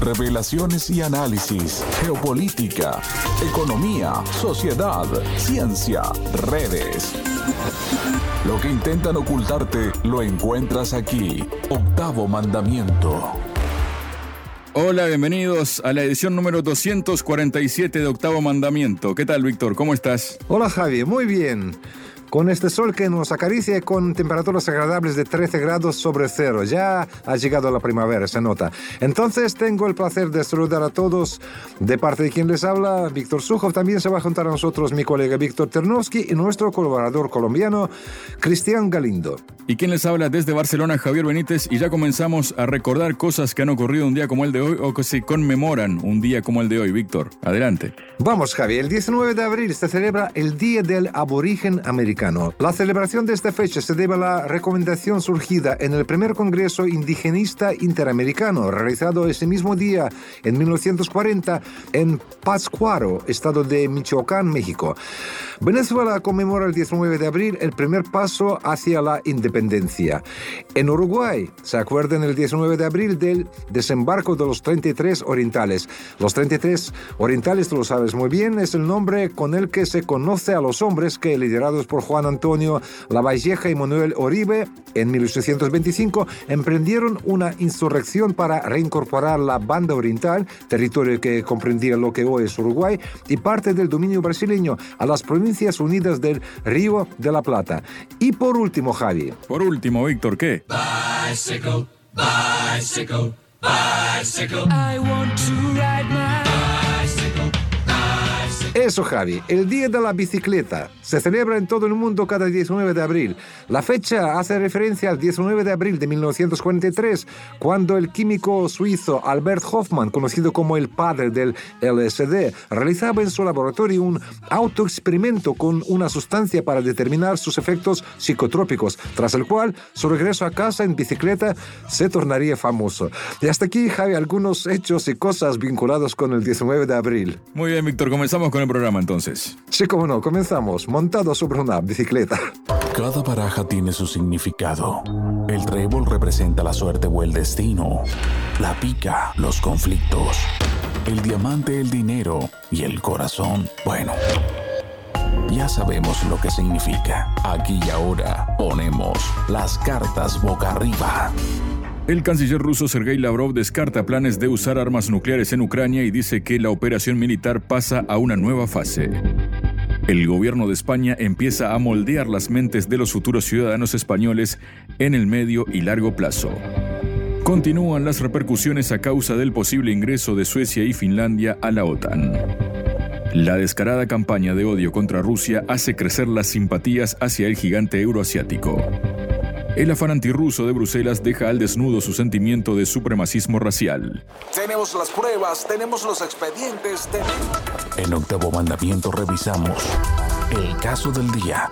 Revelaciones y análisis, geopolítica, economía, sociedad, ciencia, redes. Lo que intentan ocultarte lo encuentras aquí. Octavo Mandamiento. Hola, bienvenidos a la edición número 247 de Octavo Mandamiento. ¿Qué tal, Víctor? ¿Cómo estás? Hola, Javi. Muy bien. Con este sol que nos acaricia con temperaturas agradables de 13 grados sobre cero. Ya ha llegado la primavera, se nota. Entonces tengo el placer de saludar a todos. De parte de quien les habla, Víctor Sukhov. También se va a juntar a nosotros mi colega Víctor Ternovsky y nuestro colaborador colombiano, Cristian Galindo. Y quien les habla desde Barcelona, Javier Benítez. Y ya comenzamos a recordar cosas que han ocurrido un día como el de hoy o que se conmemoran un día como el de hoy. Víctor, adelante. Vamos, Javi. El 19 de abril se celebra el Día del Aborigen Americano. La celebración de esta fecha se debe a la recomendación surgida en el primer Congreso Indigenista Interamericano, realizado ese mismo día, en 1940, en Pátzcuaro, estado de Michoacán, México. Venezuela conmemora el 19 de abril el primer paso hacia la independencia. En Uruguay se acuerdan el 19 de abril del desembarco de los 33 orientales. Los 33 orientales, tú lo sabes muy bien, es el nombre con el que se conoce a los hombres que, liderados por Juan Antonio Lavalleja y Manuel Oribe, en 1825, emprendieron una insurrección para reincorporar la Banda Oriental, territorio que comprendía lo que hoy es Uruguay, y parte del dominio brasileño a las Provincias Unidas del Río de la Plata. Y por último, Javi. Por último, Víctor, ¿qué? Bicycle, bicycle, bicycle. I want to ride my bicycle, bicycle. Eso, Javi, el Día de la Bicicleta se celebra en todo el mundo cada 19 de abril. La fecha hace referencia al 19 de abril de 1943, cuando el químico suizo Albert Hoffmann, conocido como el padre del LSD, realizaba en su laboratorio un autoexperimento con una sustancia para determinar sus efectos psicotrópicos, tras el cual su regreso a casa en bicicleta se tornaría famoso. Y hasta aquí, Javi, algunos hechos y cosas vinculados con el 19 de abril. Muy bien, Víctor, comenzamos con el programa entonces. Sí, cómo no, comenzamos, montado sobre una bicicleta. Cada baraja tiene su significado. El trébol representa la suerte o el destino. La pica, los conflictos. El diamante, el dinero. Y el corazón, bueno, ya sabemos lo que significa. Aquí y ahora ponemos las cartas boca arriba. El canciller ruso Sergei Lavrov descarta planes de usar armas nucleares en Ucrania y dice que la operación militar pasa a una nueva fase. El gobierno de España empieza a moldear las mentes de los futuros ciudadanos españoles en el medio y largo plazo. Continúan las repercusiones a causa del posible ingreso de Suecia y Finlandia a la OTAN. La descarada campaña de odio contra Rusia hace crecer las simpatías hacia el gigante euroasiático. El afán antirruso de Bruselas deja al desnudo su sentimiento de supremacismo racial. Tenemos las pruebas, tenemos los expedientes. En Octavo Mandamiento revisamos el caso del día.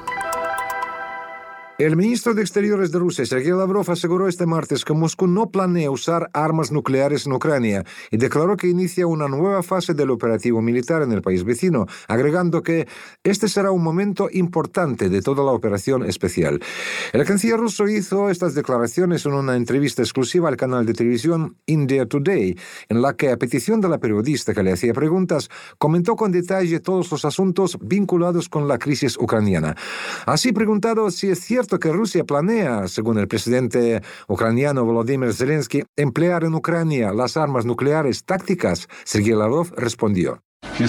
El ministro de Exteriores de Rusia, Sergei Lavrov, aseguró este martes que Moscú no planea usar armas nucleares en Ucrania y declaró que inicia una nueva fase del operativo militar en el país vecino, agregando que este será un momento importante de toda la operación especial. El canciller ruso hizo estas declaraciones en una entrevista exclusiva al canal de televisión India Today, en la que, a petición de la periodista que le hacía preguntas, comentó con detalle todos los asuntos vinculados con la crisis ucraniana. Así, preguntado si es cierto que Rusia planea, según el presidente ucraniano Volodymyr Zelensky, emplear en Ucrania las armas nucleares tácticas, Sergei Lavrov respondió.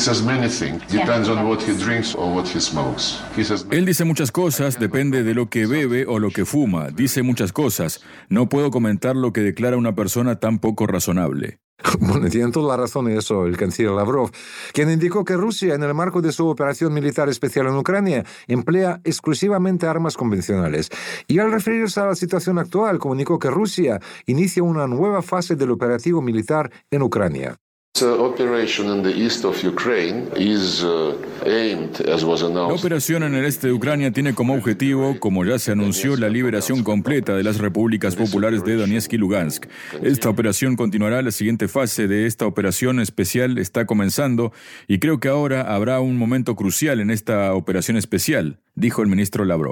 Él dice muchas cosas, depende de lo que bebe o lo que fuma. Dice muchas cosas. No puedo comentar lo que declara una persona tan poco razonable. Bueno, tiene toda la razón en eso el canciller Lavrov, quien indicó que Rusia, en el marco de su operación militar especial en Ucrania, emplea exclusivamente armas convencionales. Y al referirse a la situación actual, comunicó que Rusia inicia una nueva fase del operativo militar en Ucrania. La operación en el este de Ucrania tiene como objetivo, como ya se anunció, la liberación completa de las repúblicas populares de Donetsk y Lugansk. Esta operación continuará. La siguiente fase de esta operación especial está comenzando y creo que ahora habrá un momento crucial en esta operación especial, dijo el ministro Lavrov.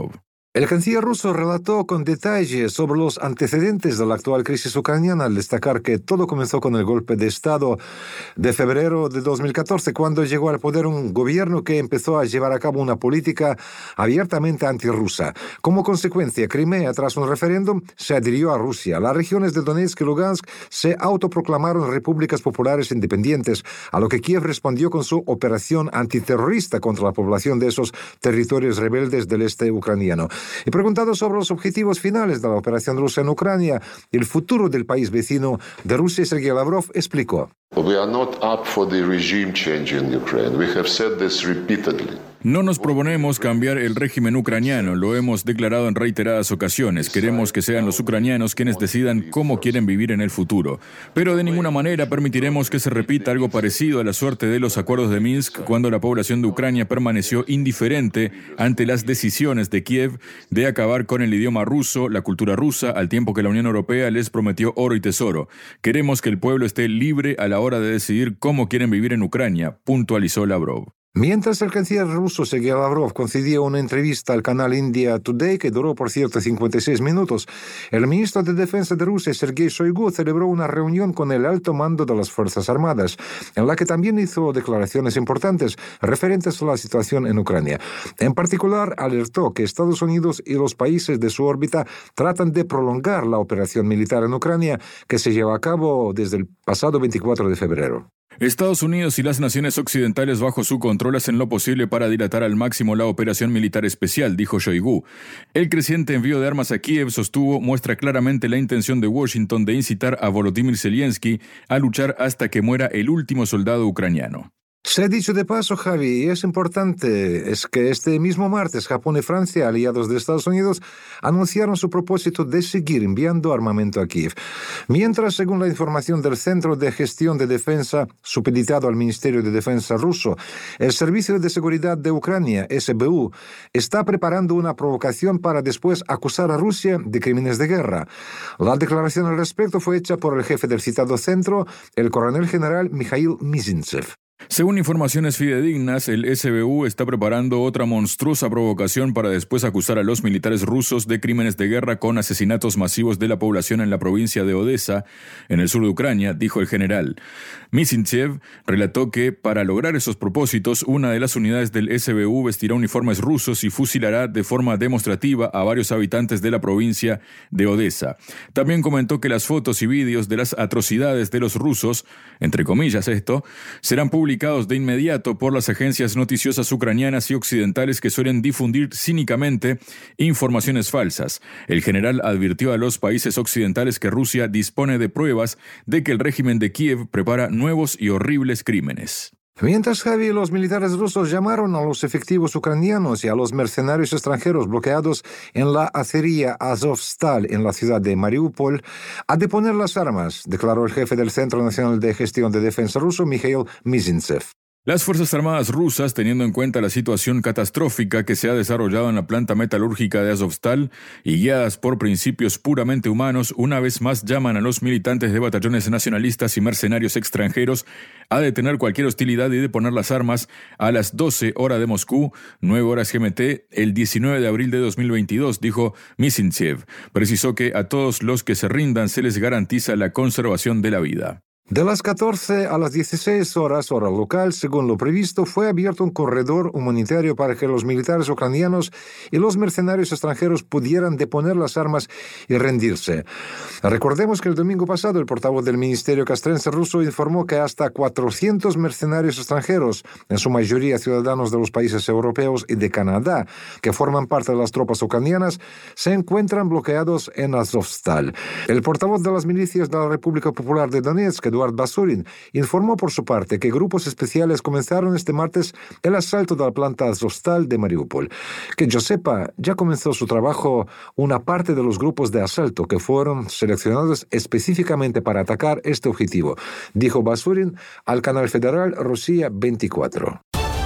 El canciller ruso relató con detalle sobre los antecedentes de la actual crisis ucraniana al destacar que todo comenzó con el golpe de Estado de febrero de 2014, cuando llegó al poder un gobierno que empezó a llevar a cabo una política abiertamente antirrusa. Como consecuencia, Crimea, tras un referéndum, se adhirió a Rusia. Las regiones de Donetsk y Lugansk se autoproclamaron repúblicas populares independientes, a lo que Kiev respondió con su operación antiterrorista contra la población de esos territorios rebeldes del este ucraniano. Y preguntado sobre los objetivos finales de la operación rusa en Ucrania y el futuro del país vecino de Rusia, Sergei Lavrov explicó. We are not up for the regime change in Ukraine. We have said this repeatedly. No nos proponemos cambiar el régimen ucraniano, lo hemos declarado en reiteradas ocasiones. Queremos que sean los ucranianos quienes decidan cómo quieren vivir en el futuro. Pero de ninguna manera permitiremos que se repita algo parecido a la suerte de los acuerdos de Minsk, cuando la población de Ucrania permaneció indiferente ante las decisiones de Kiev de acabar con el idioma ruso, la cultura rusa, al tiempo que la Unión Europea les prometió oro y tesoro. Queremos que el pueblo esté libre a la hora de decidir cómo quieren vivir en Ucrania, puntualizó Lavrov. Mientras el canciller ruso Sergei Lavrov concedió una entrevista al canal India Today, que duró, por cierto, 56 minutos, el ministro de Defensa de Rusia, Sergei Shoigu, celebró una reunión con el alto mando de las Fuerzas Armadas, en la que también hizo declaraciones importantes referentes a la situación en Ucrania. En particular, alertó que Estados Unidos y los países de su órbita tratan de prolongar la operación militar en Ucrania, que se lleva a cabo desde el pasado 24 de febrero. Estados Unidos y las naciones occidentales bajo su control hacen lo posible para dilatar al máximo la operación militar especial, dijo Shoigu. El creciente envío de armas a Kiev, sostuvo, muestra claramente la intención de Washington de incitar a Volodymyr Zelensky a luchar hasta que muera el último soldado ucraniano. Se ha dicho de paso, Javi, y es importante, es que este mismo martes Japón y Francia, aliados de Estados Unidos, anunciaron su propósito de seguir enviando armamento a Kiev. Mientras, según la información del Centro de Gestión de Defensa, supeditado al Ministerio de Defensa ruso, el Servicio de Seguridad de Ucrania, SBU, está preparando una provocación para después acusar a Rusia de crímenes de guerra. La declaración al respecto fue hecha por el jefe del citado centro, el coronel general Mikhail Mizintsev. Según informaciones fidedignas, el SBU está preparando otra monstruosa provocación para después acusar a los militares rusos de crímenes de guerra con asesinatos masivos de la población en la provincia de Odessa, en el sur de Ucrania, dijo el general. Mizintsev relató que, para lograr esos propósitos, una de las unidades del SBU vestirá uniformes rusos y fusilará de forma demostrativa a varios habitantes de la provincia de Odessa. También comentó que las fotos y vídeos de las atrocidades de los rusos, entre comillas esto, serán publicados de inmediato por las agencias noticiosas ucranianas y occidentales que suelen difundir cínicamente informaciones falsas. El general advirtió a los países occidentales que Rusia dispone de pruebas de que el régimen de Kiev prepara nuevos y horribles crímenes. Mientras, Javi, los militares rusos llamaron a los efectivos ucranianos y a los mercenarios extranjeros bloqueados en la acería Azovstal en la ciudad de Mariupol a deponer las armas, declaró el jefe del Centro Nacional de Gestión de Defensa ruso, Mikhail Mizintsev. Las Fuerzas Armadas rusas, teniendo en cuenta la situación catastrófica que se ha desarrollado en la planta metalúrgica de Azovstal y guiadas por principios puramente humanos, una vez más llaman a los militantes de batallones nacionalistas y mercenarios extranjeros a detener cualquier hostilidad y deponer las armas a las 12 horas de Moscú, 9 horas GMT, el 19 de abril de 2022, dijo Mizintsev. Precisó que a todos los que se rindan se les garantiza la conservación de la vida. De las 14 a las 16 horas, hora local, según lo previsto, fue abierto un corredor humanitario para que los militares ucranianos y los mercenarios extranjeros pudieran deponer las armas y rendirse. Recordemos que el domingo pasado el portavoz del Ministerio Castrense ruso informó que hasta 400 mercenarios extranjeros, en su mayoría ciudadanos de los países europeos y de Canadá, que forman parte de las tropas ucranianas, se encuentran bloqueados en Azovstal. El portavoz de las milicias de la República Popular de Donetsk, Eduard Basurin, informó por su parte que grupos especiales comenzaron este martes el asalto de la planta Azovstal de Mariupol. Que yo sepa, ya comenzó su trabajo una parte de los grupos de asalto que fueron seleccionados específicamente para atacar este objetivo, dijo Basurin al canal federal Rusia 24.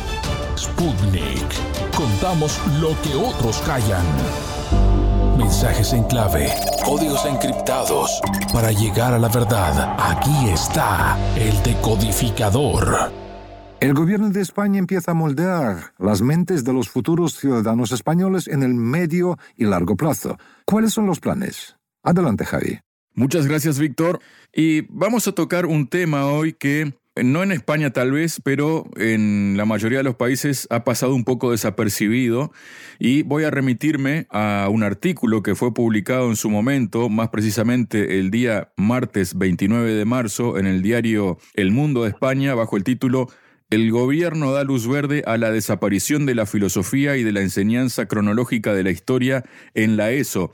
Sputnik. Contamos lo que otros callan. Mensajes en clave, códigos encriptados. Para llegar a la verdad, aquí está el decodificador. El gobierno de España empieza a moldear las mentes de los futuros ciudadanos españoles en el medio y largo plazo. ¿Cuáles son los planes? Adelante, Javi. Muchas gracias, Víctor. Y vamos a tocar un tema hoy que no en España tal vez, pero en la mayoría de los países ha pasado un poco desapercibido, y voy a remitirme a un artículo que fue publicado en su momento, más precisamente el día martes 29 de marzo, en el diario El Mundo de España, bajo el título "El gobierno da luz verde a la desaparición de la filosofía y de la enseñanza cronológica de la historia en la ESO".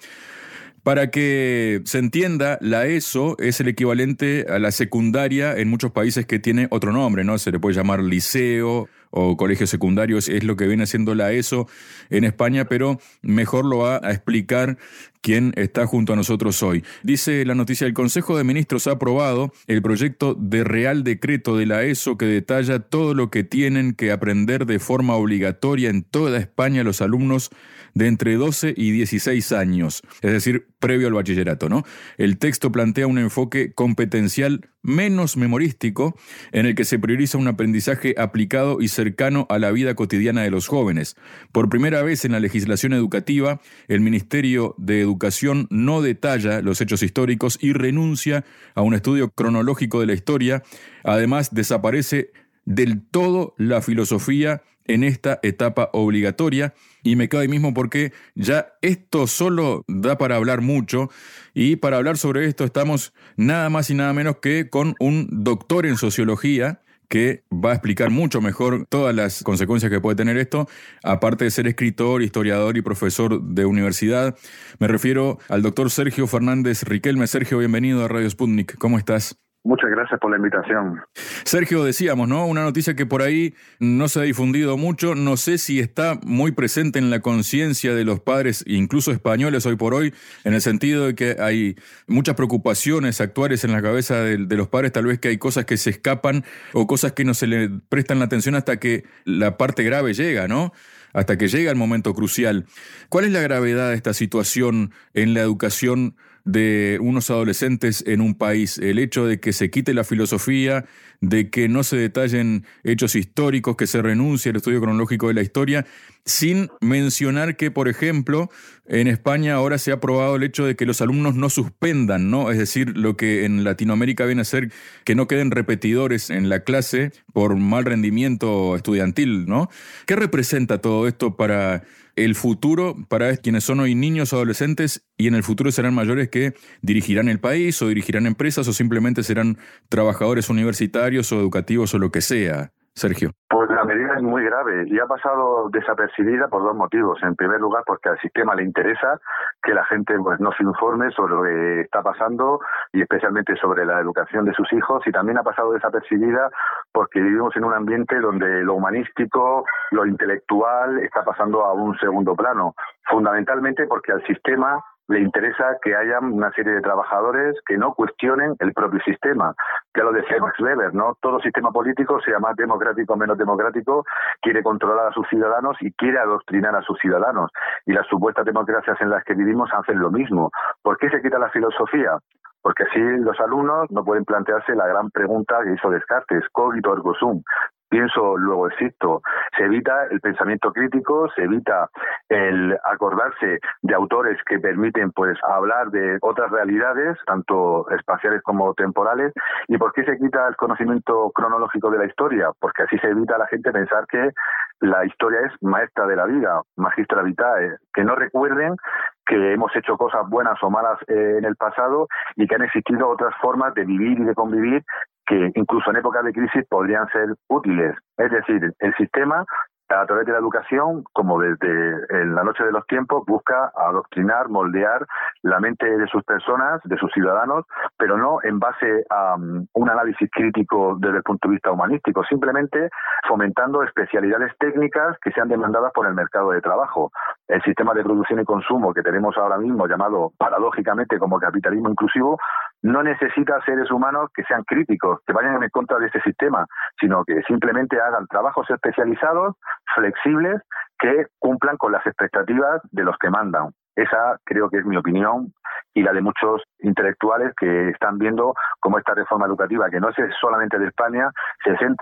Para que se entienda, la ESO es el equivalente a la secundaria en muchos países que tiene otro nombre, ¿no? Se le puede llamar liceo o colegios secundarios, es lo que viene siendo la ESO en España, pero mejor lo va a explicar quien está junto a nosotros hoy. Dice la noticia: el Consejo de Ministros ha aprobado el proyecto de Real Decreto de la ESO que detalla todo lo que tienen que aprender de forma obligatoria en toda España los alumnos de entre 12 y 16 años, es decir, previo al bachillerato, ¿no? El texto plantea un enfoque competencial menos memorístico, en el que se prioriza un aprendizaje aplicado y cercano a la vida cotidiana de los jóvenes. Por primera vez en la legislación educativa, el Ministerio de Educación no detalla los hechos históricos y renuncia a un estudio cronológico de la historia. Además, desaparece del todo la filosofía en esta etapa obligatoria, y me quedo ahí mismo porque ya esto solo da para hablar mucho, y para hablar sobre esto estamos nada más y nada menos que con un doctor en sociología que va a explicar mucho mejor todas las consecuencias que puede tener esto, aparte de ser escritor, historiador y profesor de universidad. Me refiero al doctor Sergio Fernández Riquelme. Sergio, bienvenido a Radio Sputnik. ¿Cómo estás? Muchas gracias por la invitación. Sergio, decíamos, ¿no? Una noticia que por ahí no se ha difundido mucho. No sé si está muy presente en la conciencia de los padres, incluso españoles hoy por hoy, en el sentido de que hay muchas preocupaciones actuales en la cabeza de los padres, tal vez que hay cosas que se escapan o cosas que no se le prestan la atención hasta que la parte grave llega, ¿no? Hasta que llega el momento crucial. ¿Cuál es la gravedad de esta situación en la educación de unos adolescentes en un país? El hecho de que se quite la filosofía, de que no se detallen hechos históricos, que se renuncie al estudio cronológico de la historia, sin mencionar que, por ejemplo, en España ahora se ha aprobado el hecho de que los alumnos no suspendan, ¿no? Es decir, lo que en Latinoamérica viene a ser que no queden repetidores en la clase por mal rendimiento estudiantil, ¿no? ¿Qué representa todo esto para el futuro, para quienes son hoy niños o adolescentes y en el futuro serán mayores, que dirigirán el país o dirigirán empresas o simplemente serán trabajadores universitarios o educativos o lo que sea? Sergio. Pues la medida es muy grave y ha pasado desapercibida por dos motivos. En primer lugar, porque al sistema le interesa que la gente no se informe sobre lo que está pasando y especialmente sobre la educación de sus hijos, y también ha pasado desapercibida porque vivimos en un ambiente donde lo humanístico, lo intelectual está pasando a un segundo plano, fundamentalmente porque al sistema le interesa que haya una serie de trabajadores que no cuestionen el propio sistema. Ya lo decía Max Weber, ¿no? Todo sistema político, sea más democrático o menos democrático, quiere controlar a sus ciudadanos y quiere adoctrinar a sus ciudadanos. Y las supuestas democracias en las que vivimos hacen lo mismo. ¿Por qué se quita la filosofía? Porque así los alumnos no pueden plantearse la gran pregunta que hizo Descartes: cogito ergo sum. Pienso, luego existo. Se evita el pensamiento crítico, se evita el acordarse de autores que permiten hablar de otras realidades, tanto espaciales como temporales. ¿Y por qué se quita el conocimiento cronológico de la historia? Porque así se evita a la gente pensar que la historia es maestra de la vida, magistra vitae, que no recuerden que hemos hecho cosas buenas o malas en el pasado y que han existido otras formas de vivir y de convivir que incluso en épocas de crisis podrían ser útiles. Es decir, el sistema, a través de la educación, como desde en la noche de los tiempos, busca adoctrinar, moldear la mente de sus personas, de sus ciudadanos, pero no en base a un análisis crítico desde el punto de vista humanístico, simplemente fomentando especialidades técnicas que sean demandadas por el mercado de trabajo. El sistema de producción y consumo que tenemos ahora mismo, llamado paradójicamente como capitalismo inclusivo, no necesita seres humanos que sean críticos, que vayan en contra de este sistema, sino que simplemente hagan trabajos especializados, flexibles, que cumplan con las expectativas de los que mandan. Esa creo que es mi opinión y la de muchos intelectuales que están viendo cómo esta reforma educativa, que no es solamente de España, se centra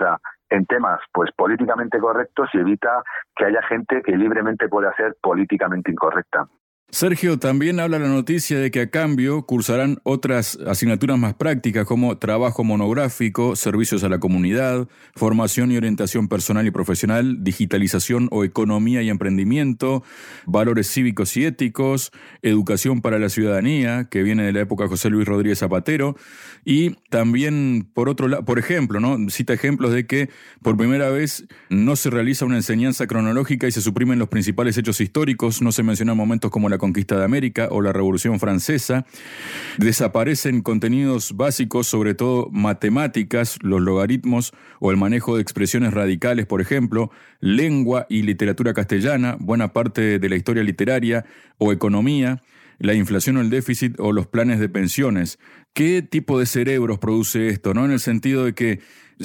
en temas pues políticamente correctos y evita que haya gente que libremente pueda ser políticamente incorrecta. Sergio, también habla la noticia de que a cambio cursarán otras asignaturas más prácticas como trabajo monográfico, servicios a la comunidad, formación y orientación personal y profesional, digitalización o economía y emprendimiento, valores cívicos y éticos, educación para la ciudadanía, que viene de la época de José Luis Rodríguez Zapatero, y también, por otro lado, por ejemplo, ¿no? Cita ejemplos de que por primera vez no se realiza una enseñanza cronológica y se suprimen los principales hechos históricos, no se mencionan momentos como la conquista de América o la Revolución Francesa, desaparecen contenidos básicos, sobre todo matemáticas, los logaritmos o el manejo de expresiones radicales, por ejemplo, lengua y literatura castellana, buena parte de la historia literaria o economía, la inflación o el déficit o los planes de pensiones. ¿Qué tipo de cerebros produce esto, no? En el sentido de que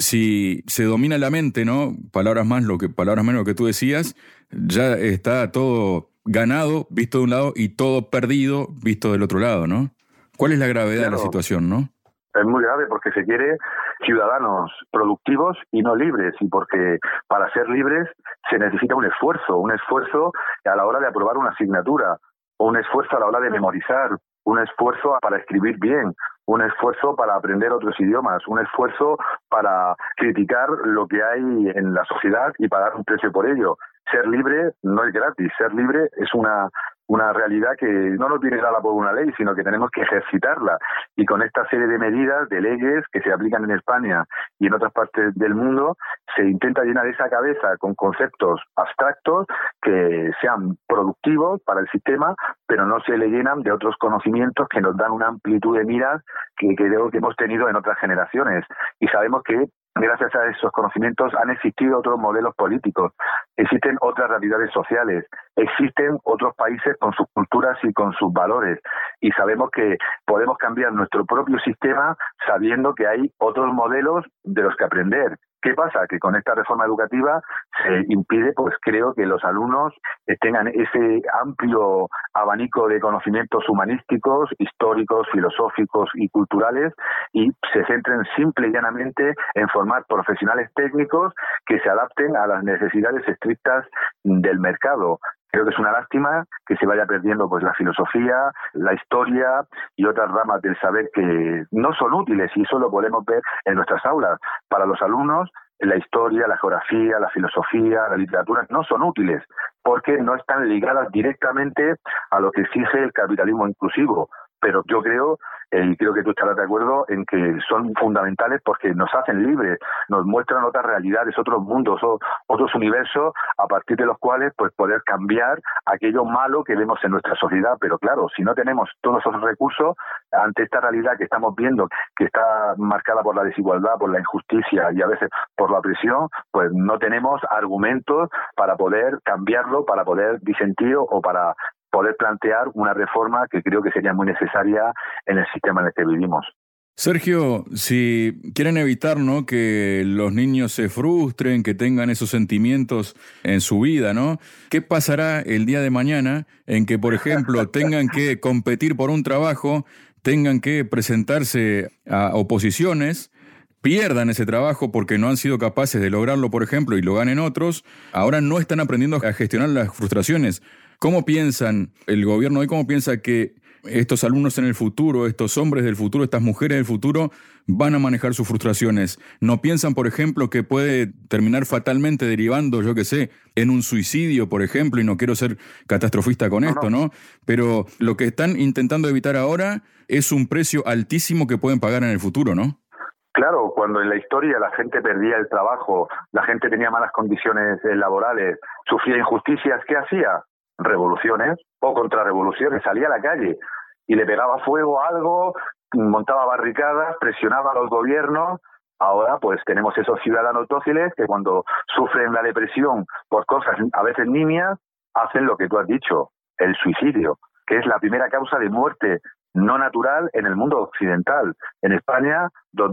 si se domina la mente, ¿no? Palabras menos lo que tú decías, ya está todo ganado, visto de un lado, y todo perdido, visto del otro lado, ¿no? ¿Cuál es la gravedad de la situación, no? Es muy grave porque se quiere ciudadanos productivos y no libres, y porque para ser libres se necesita un esfuerzo a la hora de aprobar una asignatura, o un esfuerzo a la hora de memorizar, un esfuerzo para escribir bien, un esfuerzo para aprender otros idiomas, un esfuerzo para criticar lo que hay en la sociedad y pagar un precio por ello. Ser libre no es gratis, ser libre es una realidad que no nos viene dada por una ley, sino que tenemos que ejercitarla. Y con esta serie de medidas, de leyes que se aplican en España y en otras partes del mundo, se intenta llenar esa cabeza con conceptos abstractos que sean productivos para el sistema, pero no se le llenan de otros conocimientos que nos dan una amplitud de miras que creo que hemos tenido en otras generaciones. Y sabemos que gracias a esos conocimientos han existido otros modelos políticos, existen otras realidades sociales, existen otros países con sus culturas y con sus valores, y sabemos que podemos cambiar nuestro propio sistema sabiendo que hay otros modelos de los que aprender. ¿Qué pasa? Que con esta reforma educativa se impide, pues creo, que los alumnos tengan ese amplio abanico de conocimientos humanísticos, históricos, filosóficos y culturales, y se centren simple y llanamente en formar profesionales técnicos que se adapten a las necesidades estrictas del mercado. Creo que es una lástima que se vaya perdiendo pues la filosofía, la historia y otras ramas del saber que no son útiles, y eso lo podemos ver en nuestras aulas. Para los alumnos, la historia, la geografía, la filosofía, la literatura no son útiles porque no están ligadas directamente a lo que exige el capitalismo inclusivo. Pero yo creo, y creo que tú estarás de acuerdo, en que son fundamentales porque nos hacen libres, nos muestran otras realidades, otros mundos, otros universos, a partir de los cuales pues poder cambiar aquello malo que vemos en nuestra sociedad. Pero claro, si no tenemos todos esos recursos, ante esta realidad que estamos viendo, que está marcada por la desigualdad, por la injusticia y a veces por la opresión, pues no tenemos argumentos para poder cambiarlo, para poder disentir o para poder plantear una reforma que creo que sería muy necesaria en el sistema en el que vivimos. Sergio, si quieren evitar, ¿no?, que los niños se frustren, que tengan esos sentimientos en su vida, ¿no? ¿Qué pasará el día de mañana en que, por ejemplo, tengan que competir por un trabajo, tengan que presentarse a oposiciones, pierdan ese trabajo porque no han sido capaces de lograrlo, por ejemplo, y lo ganen otros? Ahora no están aprendiendo a gestionar las frustraciones. ¿Cómo piensan el gobierno hoy? ¿Cómo piensa que estos alumnos en el futuro, estos hombres del futuro, estas mujeres del futuro van a manejar sus frustraciones? ¿No piensan, por ejemplo, que puede terminar fatalmente derivando, yo qué sé, en un suicidio, por ejemplo? Y no quiero ser catastrofista con esto, ¿no? Pero lo que están intentando evitar ahora es un precio altísimo que pueden pagar en el futuro, ¿no? Claro, cuando en la historia la gente perdía el trabajo, la gente tenía malas condiciones laborales, sufría injusticias, ¿qué hacía? Revoluciones o contrarrevoluciones, salía a la calle y le pegaba fuego a algo, montaba barricadas, presionaba a los gobiernos. Ahora pues tenemos esos ciudadanos dóciles que cuando sufren la depresión por cosas a veces nimias, hacen lo que tú has dicho, el suicidio, que es la primera causa de muerte no natural en el mundo occidental. En España,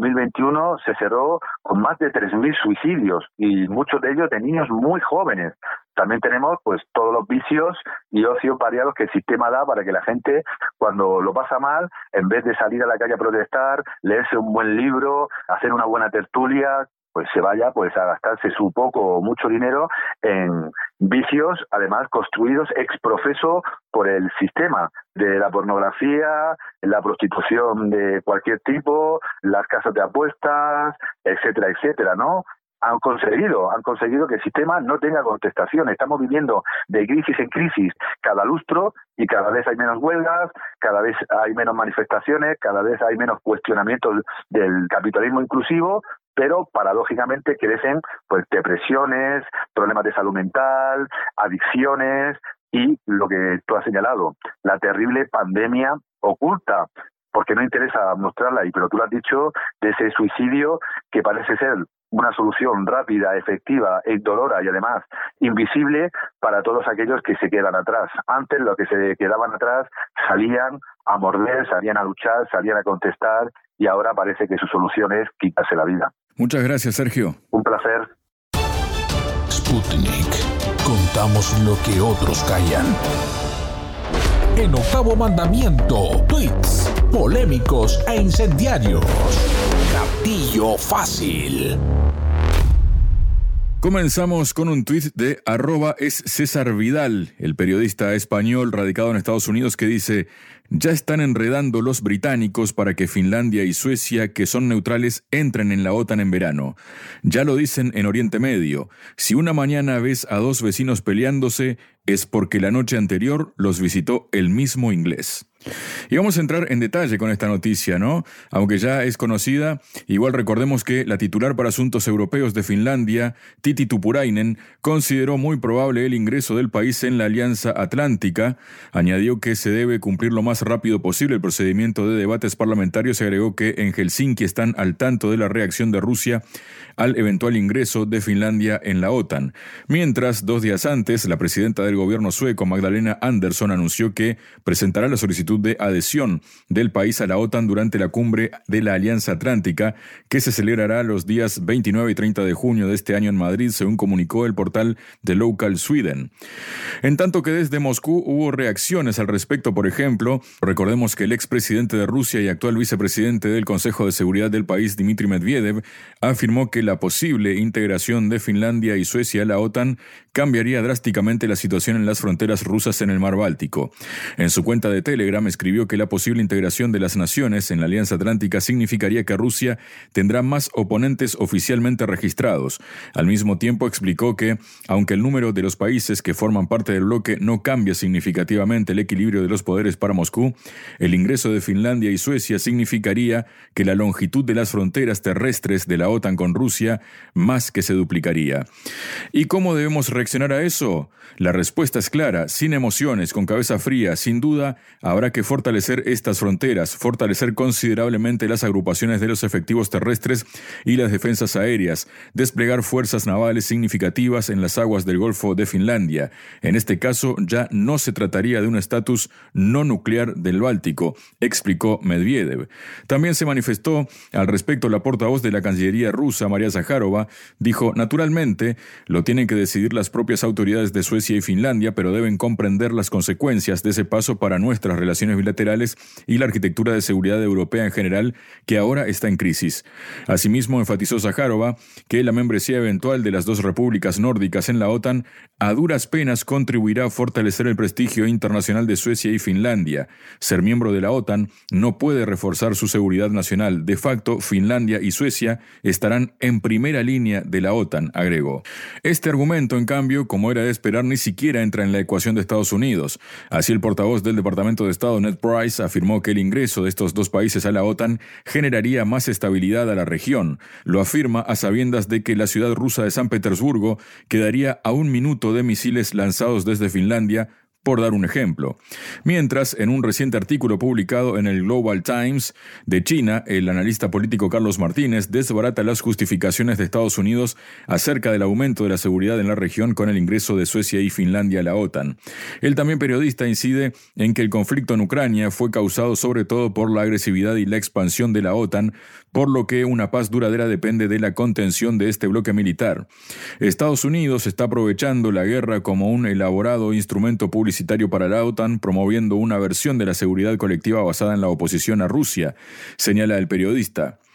2021 se cerró con más de 3.000 suicidios y muchos de ellos de niños muy jóvenes. También tenemos pues todos los vicios y ocios variados que el sistema da para que la gente, cuando lo pasa mal, en vez de salir a la calle a protestar, leerse un buen libro, hacer una buena tertulia, pues se vaya pues a gastarse su poco o mucho dinero en vicios, además construidos ex profeso por el sistema de la pornografía, la prostitución de cualquier tipo, las casas de apuestas, etcétera, etcétera, ¿no? Han conseguido que el sistema no tenga contestación. Estamos viviendo de crisis en crisis cada lustro y cada vez hay menos huelgas, cada vez hay menos manifestaciones, cada vez hay menos cuestionamientos del capitalismo inclusivo, pero paradójicamente crecen pues depresiones, problemas de salud mental, adicciones y lo que tú has señalado, la terrible pandemia oculta, porque no interesa mostrarla, pero tú lo has dicho, de ese suicidio que parece ser una solución rápida, efectiva e indolora y además invisible para todos aquellos que se quedan atrás. Antes los que se quedaban atrás salían a morder, salían a luchar, salían a contestar y ahora parece que su solución es quitarse la vida. Muchas gracias, Sergio. Un placer. Sputnik. Contamos lo que otros callan. En Octavo Mandamiento, tweets polémicos e incendiarios. Gatillo fácil. Comenzamos con un tuit de @esCésarVidal, el periodista español radicado en Estados Unidos, que dice: ya están enredando los británicos para que Finlandia y Suecia, que son neutrales, entren en la OTAN en verano. Ya lo dicen en Oriente Medio. Si una mañana ves a dos vecinos peleándose, es porque la noche anterior los visitó el mismo inglés. Y vamos a entrar en detalle con esta noticia, ¿no? Aunque ya es conocida, igual recordemos que la titular para Asuntos Europeos de Finlandia, Tytti Tuppurainen, consideró muy probable el ingreso del país en la Alianza Atlántica. Añadió que se debe cumplir lo más rápido posible el procedimiento de debates parlamentarios y agregó que en Helsinki están al tanto de la reacción de Rusia al eventual ingreso de Finlandia en la OTAN. Mientras, 2 días antes, la presidenta del gobierno sueco, Magdalena Andersson, anunció que presentará la solicitud de adhesión del país a la OTAN durante la cumbre de la Alianza Atlántica, que se celebrará los días 29 y 30 de junio de este año en Madrid, según comunicó el portal The Local Sweden. En tanto que desde Moscú hubo reacciones al respecto. Por ejemplo, recordemos que el expresidente de Rusia y actual vicepresidente del Consejo de Seguridad del país, Dmitry Medvedev, afirmó que la posible integración de Finlandia y Suecia a la OTAN cambiaría drásticamente la situación en las fronteras rusas en el Mar Báltico. En su cuenta de Telegram escribió que la posible integración de las naciones en la Alianza Atlántica significaría que Rusia tendrá más oponentes oficialmente registrados. Al mismo tiempo explicó que, aunque el número de los países que forman parte del bloque no cambia significativamente el equilibrio de los poderes para Moscú, el ingreso de Finlandia y Suecia significaría que la longitud de las fronteras terrestres de la OTAN con Rusia más que se duplicaría. ¿Y cómo debemos reaccionar a eso? La respuesta es clara: sin emociones, con cabeza fría. Sin duda, habrá que fortalecer estas fronteras, fortalecer considerablemente las agrupaciones de los efectivos terrestres y las defensas aéreas, desplegar fuerzas navales significativas en las aguas del Golfo de Finlandia. En este caso, ya no se trataría de un estatus no nuclear del Báltico, explicó Medvedev. También se manifestó al respecto la portavoz de la Cancillería rusa, María Zakharova. Dijo: naturalmente, lo tienen que decidir las propias autoridades de Suecia y Finlandia, pero deben comprender las consecuencias de ese paso para nuestras relaciones bilaterales y la arquitectura de seguridad europea en general, que ahora está en crisis. Asimismo, enfatizó Zakharova que la membresía eventual de las dos repúblicas nórdicas en la OTAN a duras penas contribuirá a fortalecer el prestigio internacional de Suecia y Finlandia. Ser miembro de la OTAN no puede reforzar su seguridad nacional. De facto, Finlandia y Suecia estarán en primera línea de la OTAN, agregó. Este argumento, en cambio, como era de esperar, ni siquiera entra en la ecuación de Estados Unidos. Así, el portavoz del Departamento de Estado, Ned Price, afirmó que el ingreso de estos dos países a la OTAN generaría más estabilidad a la región. Lo afirma a sabiendas de que la ciudad rusa de San Petersburgo quedaría a 1 minuto de misiles lanzados desde Finlandia, por dar un ejemplo. Mientras, en un reciente artículo publicado en el Global Times de China, el analista político Carlos Martínez desbarata las justificaciones de Estados Unidos acerca del aumento de la seguridad en la región con el ingreso de Suecia y Finlandia a la OTAN. El también periodista incide en que el conflicto en Ucrania fue causado sobre todo por la agresividad y la expansión de la OTAN, por lo que una paz duradera depende de la contención de este bloque militar. Estados Unidos está aprovechando la guerra como un elaborado instrumento publicitario para la OTAN, promoviendo una versión de la seguridad colectiva basada en la oposición a Rusia, señala el periodista.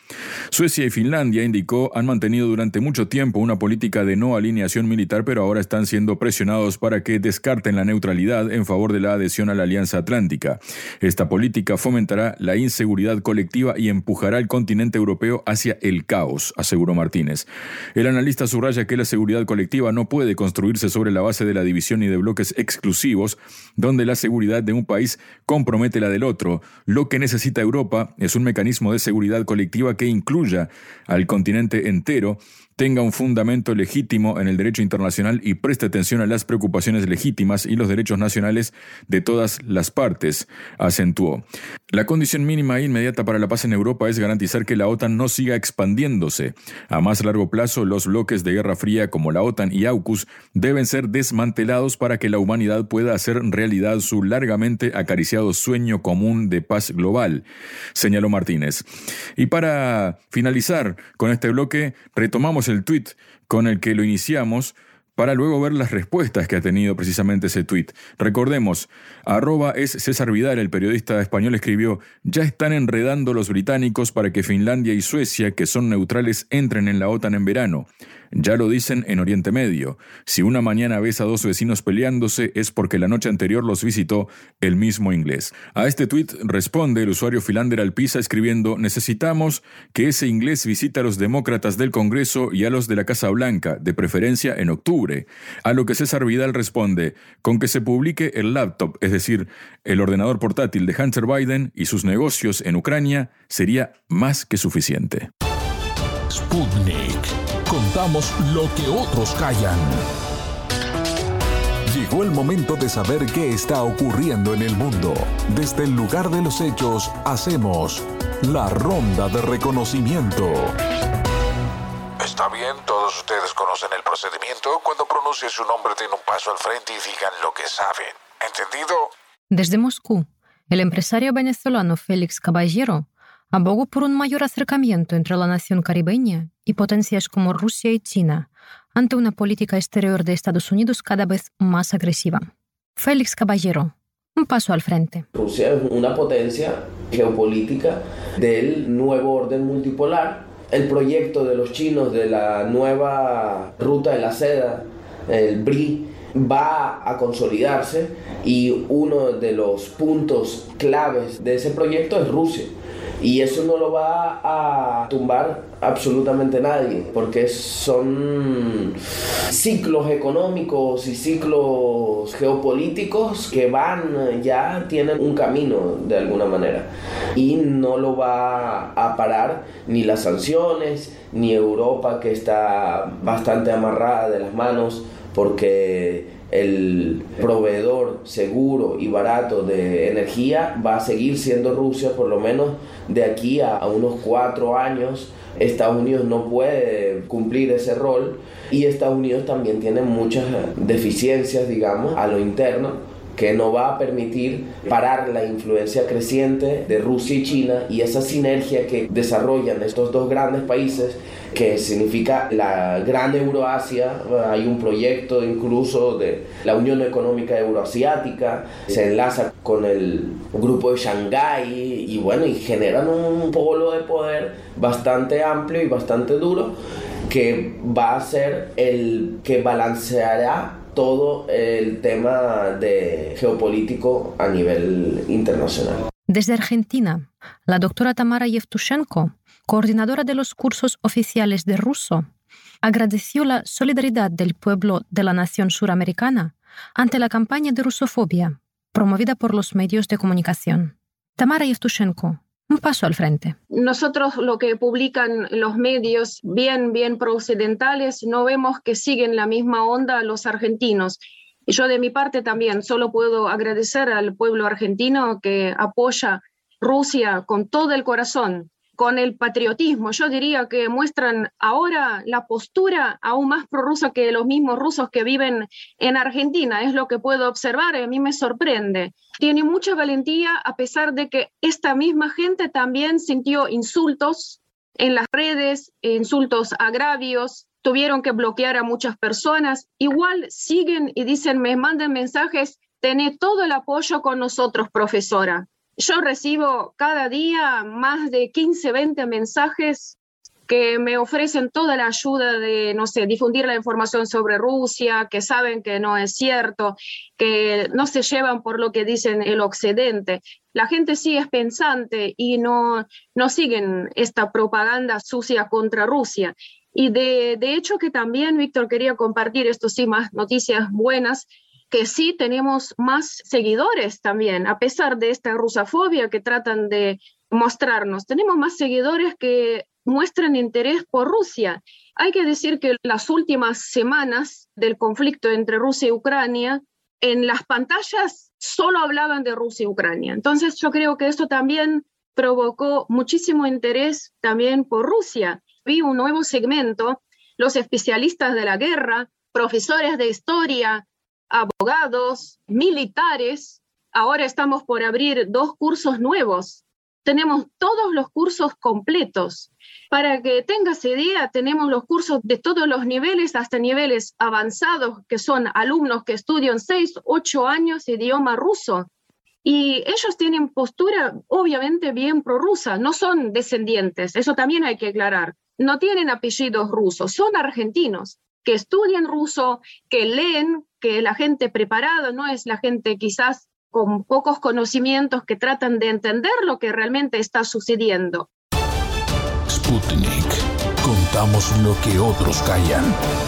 Suecia y Finlandia, indicó, han mantenido durante mucho tiempo una política de no alineación militar, pero ahora están siendo presionados para que descarten la neutralidad en favor de la adhesión a la Alianza Atlántica. Esta política fomentará la inseguridad colectiva y empujará al continente europeo hacia el caos, aseguró Martínez. El analista subraya que la seguridad colectiva no puede construirse sobre la base de la división y de bloques exclusivos, donde la seguridad de un país compromete la del otro. Lo que necesita Europa es un mecanismo de seguridad colectiva que incluya al continente entero, tenga un fundamento legítimo en el derecho internacional y preste atención a las preocupaciones legítimas y los derechos nacionales de todas las partes, acentuó. La condición mínima e inmediata para la paz en Europa es garantizar que la OTAN no siga expandiéndose. A más largo plazo, los bloques de Guerra Fría como la OTAN y AUKUS deben ser desmantelados para que la humanidad pueda hacer realidad su largamente acariciado sueño común de paz global, señaló Martínez. Y para finalizar con este bloque, retomamos el tuit con el que lo iniciamos para luego ver las respuestas que ha tenido precisamente ese tuit. Recordemos, @es César Vidal, el periodista español, escribió: ya están enredando los británicos para que Finlandia y Suecia, que son neutrales, entren en la OTAN en verano. Ya lo dicen en Oriente Medio. Si una mañana ves a dos vecinos peleándose es porque la noche anterior los visitó el mismo inglés. A este tuit responde el usuario Philander Alpisa escribiendo: necesitamos que ese inglés visite a los demócratas del Congreso y a los de la Casa Blanca, de preferencia en octubre. A lo que César Vidal responde: con que se publique el laptop, es decir, el ordenador portátil de Hunter Biden y sus negocios en Ucrania, sería más que suficiente. Sputnik. Contamos lo que otros callan. Llegó el momento de saber qué está ocurriendo en el mundo. Desde el lugar de los hechos, hacemos la ronda de reconocimiento. Está bien, todos ustedes conocen el procedimiento. Cuando pronuncie su nombre, den un paso al frente y digan lo que saben. ¿Entendido? Desde Moscú, el empresario venezolano Félix Caballero abogó por un mayor acercamiento entre la nación caribeña y potencias como Rusia y China ante una política exterior de Estados Unidos cada vez más agresiva. Félix Caballero, un paso al frente. Rusia es una potencia geopolítica del nuevo orden multipolar. El proyecto de los chinos de la nueva ruta de la seda, el BRI, va a consolidarse y uno de los puntos claves de ese proyecto es Rusia. Y eso no lo va a tumbar absolutamente nadie, porque son ciclos económicos y ciclos geopolíticos que tienen un camino de alguna manera. Y no lo va a parar ni las sanciones, ni Europa, que está bastante amarrada de las manos, porque el proveedor seguro y barato de energía va a seguir siendo Rusia, por lo menos de aquí a unos 4 años. Estados Unidos no puede cumplir ese rol y Estados Unidos también tiene muchas deficiencias, digamos, a lo interno, que no va a permitir parar la influencia creciente de Rusia y China y esa sinergia que desarrollan estos dos grandes países, que significa la Gran Euroasia. Hay un proyecto incluso de la Unión Económica Euroasiática, se enlaza con el grupo de Shanghái y generan un polo de poder bastante amplio y bastante duro, que va a ser el que balanceará todo el tema de geopolítico a nivel internacional. Desde Argentina, la doctora Tamara Yevtushenko, coordinadora de los cursos oficiales de ruso, agradeció la solidaridad del pueblo de la nación suramericana ante la campaña de rusofobia promovida por los medios de comunicación. Tamara Yevtushenko, un paso al frente. Nosotros lo que publican los medios bien prooccidentales, no vemos que siguen la misma onda los argentinos. Y yo de mi parte también solo puedo agradecer al pueblo argentino que apoya Rusia con todo el corazón, con el patriotismo. Yo diría que muestran ahora la postura aún más prorrusa que los mismos rusos que viven en Argentina. Es lo que puedo observar y a mí me sorprende. Tiene mucha valentía a pesar de que esta misma gente también sintió insultos en las redes, insultos, agravios, tuvieron que bloquear a muchas personas. Igual siguen y dicen, me mandan mensajes, tenés todo el apoyo con nosotros, profesora. Yo recibo cada día más de 15, 20 mensajes que me ofrecen toda la ayuda de, difundir la información sobre Rusia, que saben que no es cierto, que no se llevan por lo que dicen el Occidente. La gente sí es pensante y no siguen esta propaganda sucia contra Rusia. Y de hecho que también, Víctor, quería compartir esto sí, más noticias buenas, que sí tenemos más seguidores también, a pesar de esta rusofobia que tratan de mostrarnos. Tenemos más seguidores que muestran interés por Rusia. Hay que decir que las últimas semanas del conflicto entre Rusia y Ucrania, en las pantallas solo hablaban de Rusia y Ucrania. Entonces yo creo que esto también provocó muchísimo interés también por Rusia. Vi un nuevo segmento, los especialistas de la guerra, profesores de historia, abogados, militares. Ahora estamos por abrir 2 cursos nuevos. Tenemos todos los cursos completos. Para que tengas idea, tenemos los cursos de todos los niveles, hasta niveles avanzados, que son alumnos que estudian 6, 8 años idioma ruso. Y ellos tienen postura obviamente bien prorrusa, no son descendientes, eso también hay que aclarar. No tienen apellidos rusos, son argentinos, que estudian ruso, que leen, que la gente preparada, no es la gente quizás con pocos conocimientos que tratan de entender lo que realmente está sucediendo. Sputnik. Contamos lo que otros callan.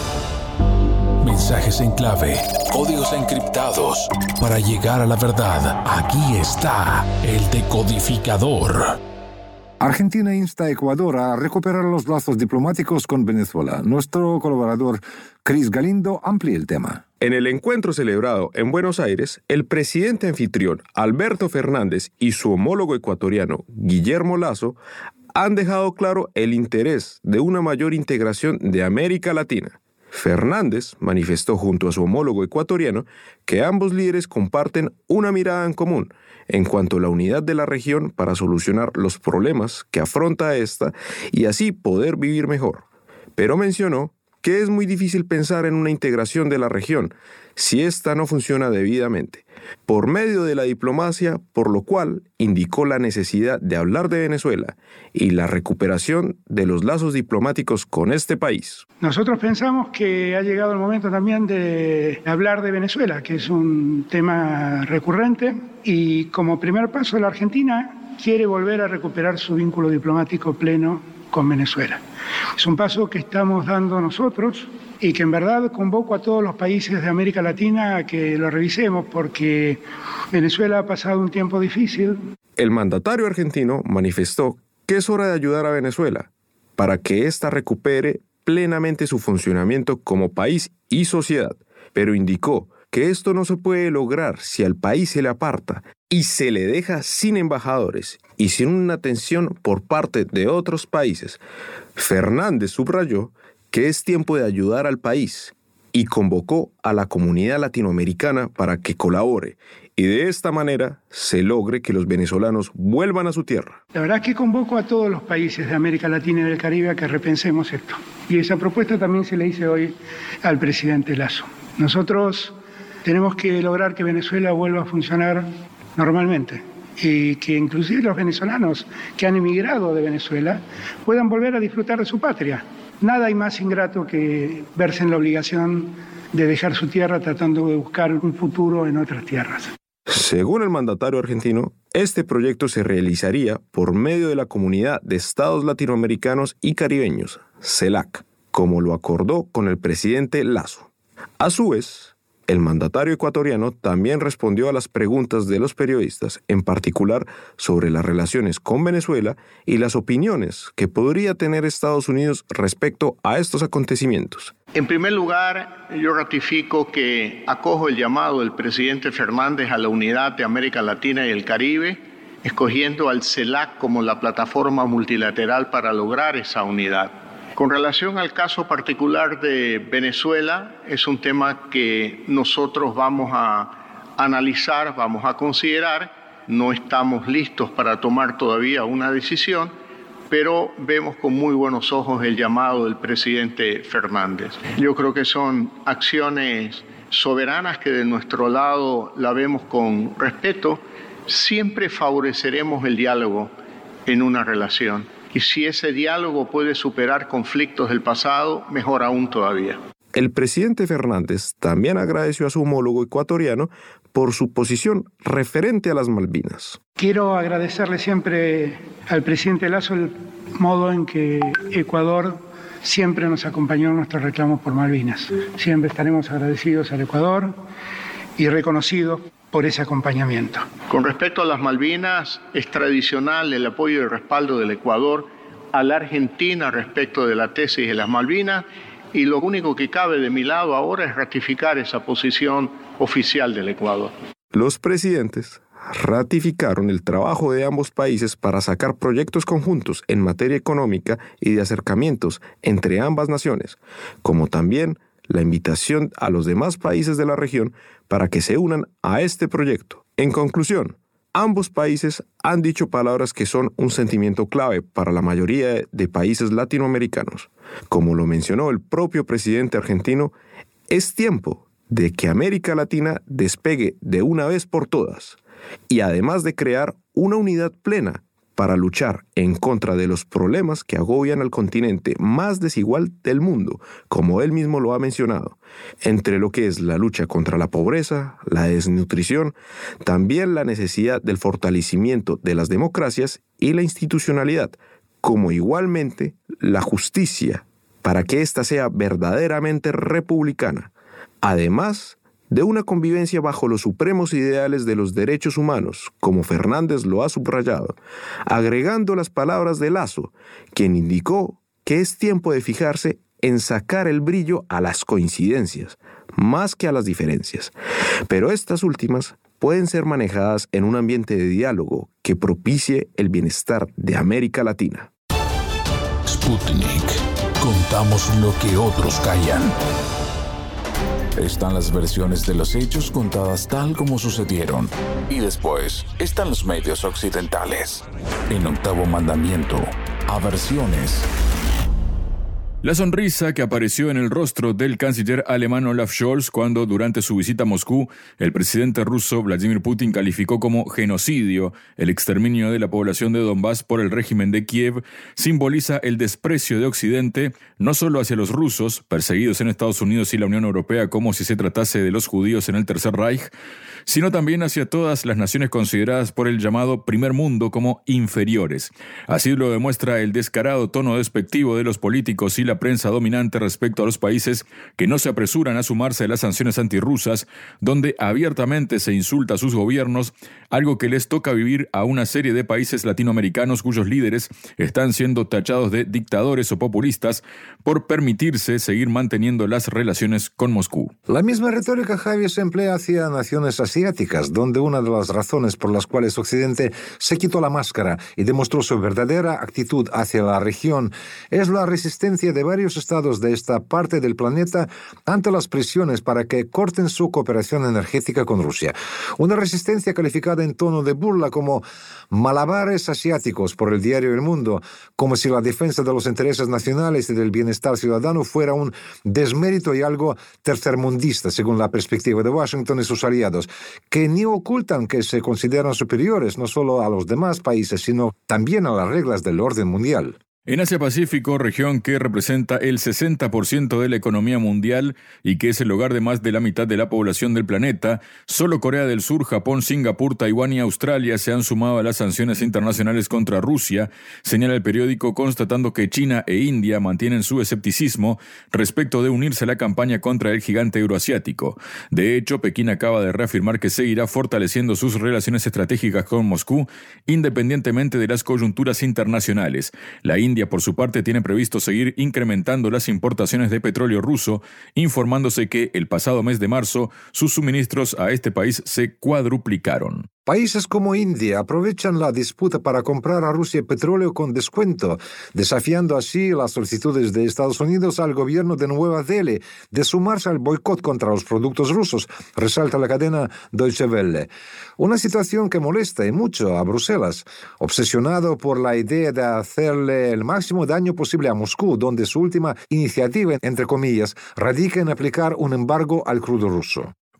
Mensajes en clave, códigos encriptados. Para llegar a la verdad, aquí está el decodificador. Argentina insta a Ecuador a recuperar los lazos diplomáticos con Venezuela. Nuestro colaborador Cris Galindo amplía el tema. En el encuentro celebrado en Buenos Aires, el presidente anfitrión Alberto Fernández y su homólogo ecuatoriano Guillermo Lasso han dejado claro el interés de una mayor integración de América Latina. Fernández manifestó junto a su homólogo ecuatoriano que ambos líderes comparten una mirada en común en cuanto a la unidad de la región para solucionar los problemas que afronta esta y así poder vivir mejor. Pero mencionó que es muy difícil pensar en una integración de la región si ésta no funciona debidamente, por medio de la diplomacia, por lo cual indicó la necesidad de hablar de Venezuela y la recuperación de los lazos diplomáticos con este país. Nosotros pensamos que ha llegado el momento también de hablar de Venezuela, que es un tema recurrente, y como primer paso la Argentina quiere volver a recuperar su vínculo diplomático pleno con Venezuela. Es un paso que estamos dando nosotros y que en verdad convoco a todos los países de América Latina a que lo revisemos porque Venezuela ha pasado un tiempo difícil. El mandatario argentino manifestó que es hora de ayudar a Venezuela para que ésta recupere plenamente su funcionamiento como país y sociedad, pero indicó que esto no se puede lograr si al país se le aparta y se le deja sin embajadores y sin una atención por parte de otros países. Fernández subrayó que es tiempo de ayudar al país y convocó a la comunidad latinoamericana para que colabore y de esta manera se logre que los venezolanos vuelvan a su tierra. La verdad es que convoco a todos los países de América Latina y del Caribe a que repensemos esto. Y esa propuesta también se le hice hoy al presidente Lasso. Nosotros tenemos que lograr que Venezuela vuelva a funcionar normalmente y que inclusive los venezolanos que han emigrado de Venezuela puedan volver a disfrutar de su patria. Nada hay más ingrato que verse en la obligación de dejar su tierra tratando de buscar un futuro en otras tierras. Según el mandatario argentino, este proyecto se realizaría por medio de la Comunidad de Estados Latinoamericanos y Caribeños, CELAC, como lo acordó con el presidente Lasso. A su vez, el mandatario ecuatoriano también respondió a las preguntas de los periodistas, en particular sobre las relaciones con Venezuela y las opiniones que podría tener Estados Unidos respecto a estos acontecimientos. En primer lugar, yo ratifico que acojo el llamado del presidente Fernández a la unidad de América Latina y el Caribe, escogiendo al CELAC como la plataforma multilateral para lograr esa unidad. Con relación al caso particular de Venezuela, es un tema que nosotros vamos a analizar, vamos a considerar. No estamos listos para tomar todavía una decisión, pero vemos con muy buenos ojos el llamado del presidente Fernández. Yo creo que son acciones soberanas que de nuestro lado la vemos con respeto. Siempre favoreceremos el diálogo en una relación. Y si ese diálogo puede superar conflictos del pasado, mejor aún todavía. El presidente Fernández también agradeció a su homólogo ecuatoriano por su posición referente a las Malvinas. Quiero agradecerle siempre al presidente Lasso el modo en que Ecuador siempre nos acompañó en nuestros reclamos por Malvinas. Siempre estaremos agradecidos al Ecuador y reconocidos por ese acompañamiento. Con respecto a las Malvinas, es tradicional el apoyo y el respaldo del Ecuador a la Argentina respecto de la tesis de las Malvinas, y lo único que cabe de mi lado ahora es ratificar esa posición oficial del Ecuador. Los presidentes ratificaron el trabajo de ambos países para sacar proyectos conjuntos en materia económica y de acercamientos entre ambas naciones, como también la invitación a los demás países de la región para que se unan a este proyecto. En conclusión, ambos países han dicho palabras que son un sentimiento clave para la mayoría de países latinoamericanos. Como lo mencionó el propio presidente argentino, es tiempo de que América Latina despegue de una vez por todas, y además de crear una unidad plena para luchar en contra de los problemas que agobian al continente más desigual del mundo, como él mismo lo ha mencionado, entre lo que es la lucha contra la pobreza, la desnutrición, también la necesidad del fortalecimiento de las democracias y la institucionalidad, como igualmente la justicia, para que ésta sea verdaderamente republicana, además de una convivencia bajo los supremos ideales de los derechos humanos, como Fernández lo ha subrayado, agregando las palabras de Lasso, quien indicó que es tiempo de fijarse en sacar el brillo a las coincidencias, más que a las diferencias. Pero estas últimas pueden ser manejadas en un ambiente de diálogo que propicie el bienestar de América Latina. Sputnik. Contamos lo que otros callan. Están las versiones de los hechos contadas tal como sucedieron. Y después están los medios occidentales. En Octavo Mandamiento, aversiones. La sonrisa que apareció en el rostro del canciller alemán Olaf Scholz cuando, durante su visita a Moscú, el presidente ruso Vladimir Putin calificó como genocidio el exterminio de la población de Donbass por el régimen de Kiev, simboliza el desprecio de Occidente no solo hacia los rusos, perseguidos en Estados Unidos y la Unión Europea como si se tratase de los judíos en el Tercer Reich, sino también hacia todas las naciones consideradas por el llamado Primer Mundo como inferiores. Así lo demuestra el descarado tono despectivo de los políticos y la prensa dominante respecto a los países que no se apresuran a sumarse a las sanciones antirrusas, donde abiertamente se insulta a sus gobiernos, algo que les toca vivir a una serie de países latinoamericanos cuyos líderes están siendo tachados de dictadores o populistas por permitirse seguir manteniendo las relaciones con Moscú. La misma retórica, Javi, se emplea hacia naciones asiáticas, donde una de las razones por las cuales Occidente se quitó la máscara y demostró su verdadera actitud hacia la región es la resistencia de varios estados de esta parte del planeta ante las presiones para que corten su cooperación energética con Rusia. Una resistencia calificada en tono de burla como malabares asiáticos por el diario El Mundo, como si la defensa de los intereses nacionales y del bienestar ciudadano fuera un desmérito y algo tercermundista, según la perspectiva de Washington y sus aliados, que ni ocultan que se consideran superiores no solo a los demás países, sino también a las reglas del orden mundial. En Asia-Pacífico, región que representa el 60% de la economía mundial y que es el hogar de más de la mitad de la población del planeta, solo Corea del Sur, Japón, Singapur, Taiwán y Australia se han sumado a las sanciones internacionales contra Rusia, señala el periódico, constatando que China e India mantienen su escepticismo respecto de unirse a la campaña contra el gigante euroasiático. De hecho, Pekín acaba de reafirmar que seguirá fortaleciendo sus relaciones estratégicas con Moscú, independientemente de las coyunturas internacionales. La India, por su parte, tiene previsto seguir incrementando las importaciones de petróleo ruso, informándose que el pasado mes de marzo sus suministros a este país se cuadruplicaron. Países como India aprovechan la disputa para comprar a Rusia petróleo con descuento, desafiando así las solicitudes de Estados Unidos al gobierno de Nueva Delhi de sumarse al boicot contra los productos rusos, resalta la cadena Deutsche Welle. Una situación que molesta y mucho a Bruselas, obsesionado por la idea de hacerle el máximo daño posible a Moscú, donde su última iniciativa, entre comillas, radica en aplicar un embargo al crudo ruso.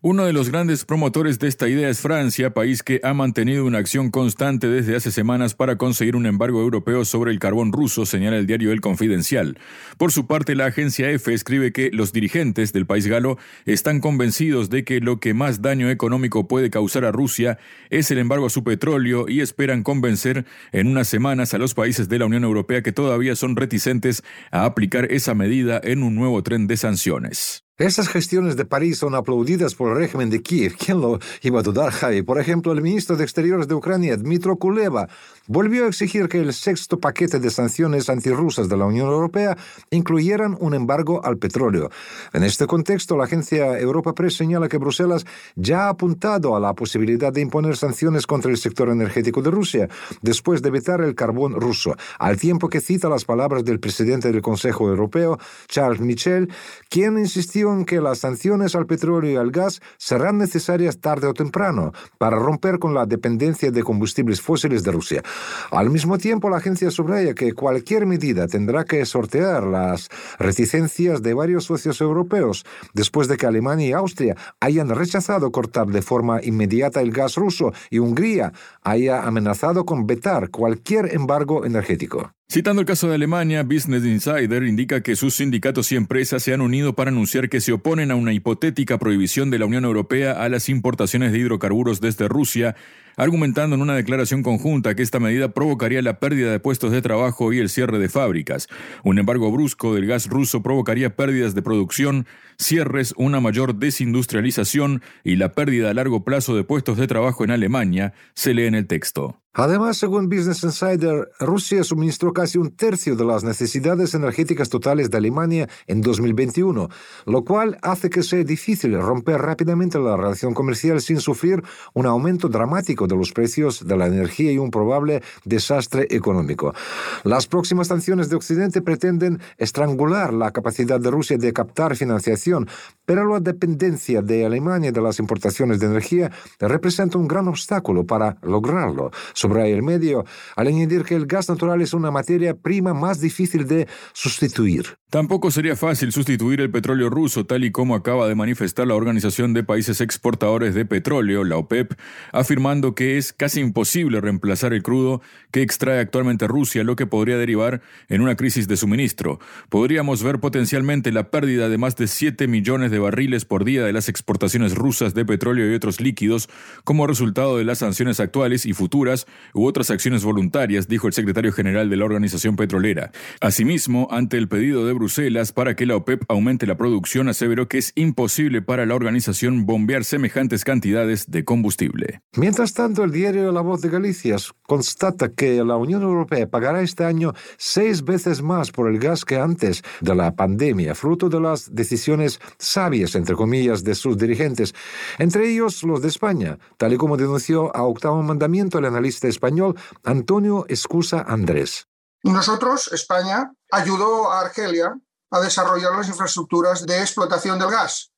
Uno de los grandes promotores de esta idea es Francia, país que ha mantenido una acción constante desde hace semanas para conseguir un embargo europeo sobre el carbón ruso, señala el diario El Confidencial. Por su parte, la agencia EFE escribe que los dirigentes del país galo están convencidos de que lo que más daño económico puede causar a Rusia es el embargo a su petróleo y esperan convencer en unas semanas a los países de la Unión Europea que todavía son reticentes a aplicar esa medida en un nuevo tren de sanciones. Estas gestiones de París son aplaudidas por el régimen de Kiev. ¿Quién lo iba a dudar, Javi? Por ejemplo, el ministro de Exteriores de Ucrania, Dmytro Kuleba, volvió a exigir que el sexto paquete de sanciones antirrusas de la Unión Europea incluyeran un embargo al petróleo. En este contexto, la agencia Europa Press señala que Bruselas ya ha apuntado a la posibilidad de imponer sanciones contra el sector energético de Rusia, después de vetar el carbón ruso, al tiempo que cita las palabras del presidente del Consejo Europeo, Charles Michel, quien insistió en que las sanciones al petróleo y al gas serán necesarias tarde o temprano para romper con la dependencia de combustibles fósiles de Rusia. Al mismo tiempo, la agencia subraya que cualquier medida tendrá que sortear las reticencias de varios socios europeos, después de que Alemania y Austria hayan rechazado cortar de forma inmediata el gas ruso y Hungría haya amenazado con vetar cualquier embargo energético. Citando el caso de Alemania, Business Insider indica que sus sindicatos y empresas se han unido para anunciar que se oponen a una hipotética prohibición de la Unión Europea a las importaciones de hidrocarburos desde Rusia, argumentando en una declaración conjunta que esta medida provocaría la pérdida de puestos de trabajo y el cierre de fábricas. Un embargo brusco del gas ruso provocaría pérdidas de producción, cierres, una mayor desindustrialización y la pérdida a largo plazo de puestos de trabajo en Alemania, se lee en el texto. Además, según Business Insider, Rusia suministró casi un tercio de las necesidades energéticas totales de Alemania en 2021, lo cual hace que sea difícil romper rápidamente la relación comercial sin sufrir un aumento dramático de los precios de la energía y un probable desastre económico. Las próximas sanciones de Occidente pretenden estrangular la capacidad de Rusia de captar financiación, pero la dependencia de Alemania de las importaciones de energía representa un gran obstáculo para lograrlo. Subraya el medio, al añadir que el gas natural es una materia prima más difícil de sustituir. Tampoco sería fácil sustituir el petróleo ruso, tal y como acaba de manifestar la Organización de Países Exportadores de Petróleo, la OPEP, afirmando que es casi imposible reemplazar el crudo que extrae actualmente Rusia, lo que podría derivar en una crisis de suministro. Podríamos ver potencialmente la pérdida de más de 7 millones de barriles por día de las exportaciones rusas de petróleo y otros líquidos como resultado de las sanciones actuales y futuras u otras acciones voluntarias, dijo el secretario general de la organización petrolera. Asimismo, ante el pedido de Bruselas para que la OPEP aumente la producción, aseveró que es imposible para la organización bombear semejantes cantidades de combustible. Mientras tanto, el diario La Voz de Galicia constata que la Unión Europea pagará este año 6 veces más por el gas que antes de la pandemia, fruto de las decisiones sabias, entre comillas, de sus dirigentes, entre ellos los de España, tal y como denunció a Octavo Mandamiento el analista español Antonio Escusa Andrés. Nosotros, España, ayudó a Argelia a desarrollar las infraestructuras de explotación del gas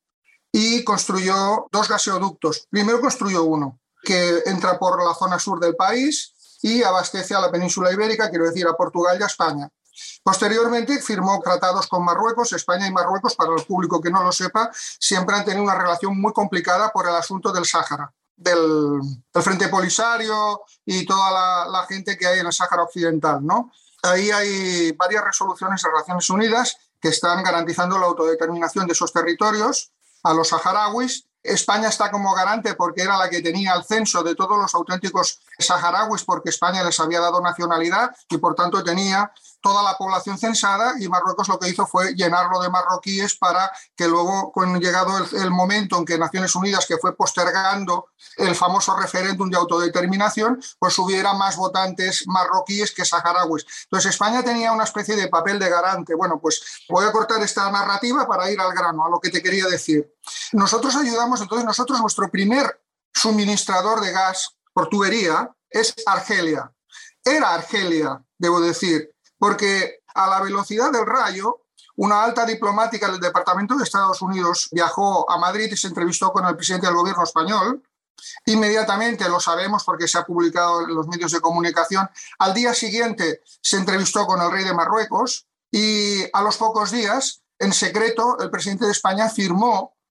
y construyó 2 gaseoductos. Primero construyó uno que entra por la zona sur del país y abastece a la península ibérica, quiero decir, a Portugal y a España. Posteriormente firmó tratados con Marruecos. España y Marruecos, para el público que no lo sepa, siempre han tenido una relación muy complicada por el asunto del Sáhara, del Frente Polisario y toda la gente que hay en el Sáhara Occidental, ¿no? Ahí hay varias resoluciones de Naciones Unidas que están garantizando la autodeterminación de esos territorios a los saharauis. España está como garante porque era la que tenía el censo de todos los auténticos saharauis, porque España les había dado nacionalidad y por tanto tenía toda la población censada, y Marruecos lo que hizo fue llenarlo de marroquíes para que luego, cuando llegado el momento en que Naciones Unidas, que fue postergando el famoso referéndum de autodeterminación, pues hubiera más votantes marroquíes que saharauis. Entonces España tenía una especie de papel de garante. Bueno, pues voy a cortar esta narrativa para ir al grano, a lo que te quería decir. Nosotros ayudamos, entonces nuestro primer suministrador de gas por tubería es Argelia. Era Argelia, debo decir, porque a la velocidad del rayo, una alta diplomática del Departamento de Estados Unidos viajó a Madrid y se entrevistó con el presidente del gobierno español. Inmediatamente, lo sabemos porque se ha publicado en los medios de comunicación, al día siguiente se entrevistó con el rey de Marruecos y a los pocos días, en secreto, el presidente de España firmó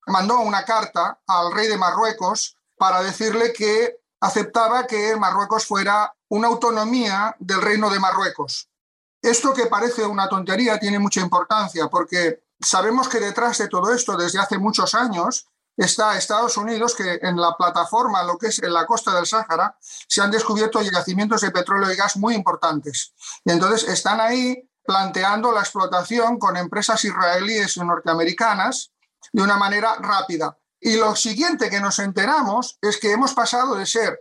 mandó una carta al rey de Marruecos para decirle que aceptaba que Marruecos fuera una autonomía del Reino de Marruecos. Esto, que parece una tontería, tiene mucha importancia porque sabemos que detrás de todo esto, desde hace muchos años, está Estados Unidos, que en la plataforma, lo que es en la costa del Sáhara, se han descubierto yacimientos de petróleo y gas muy importantes. Y entonces están ahí planteando la explotación con empresas israelíes y norteamericanas de una manera rápida. Y lo siguiente que nos enteramos es que hemos pasado de ser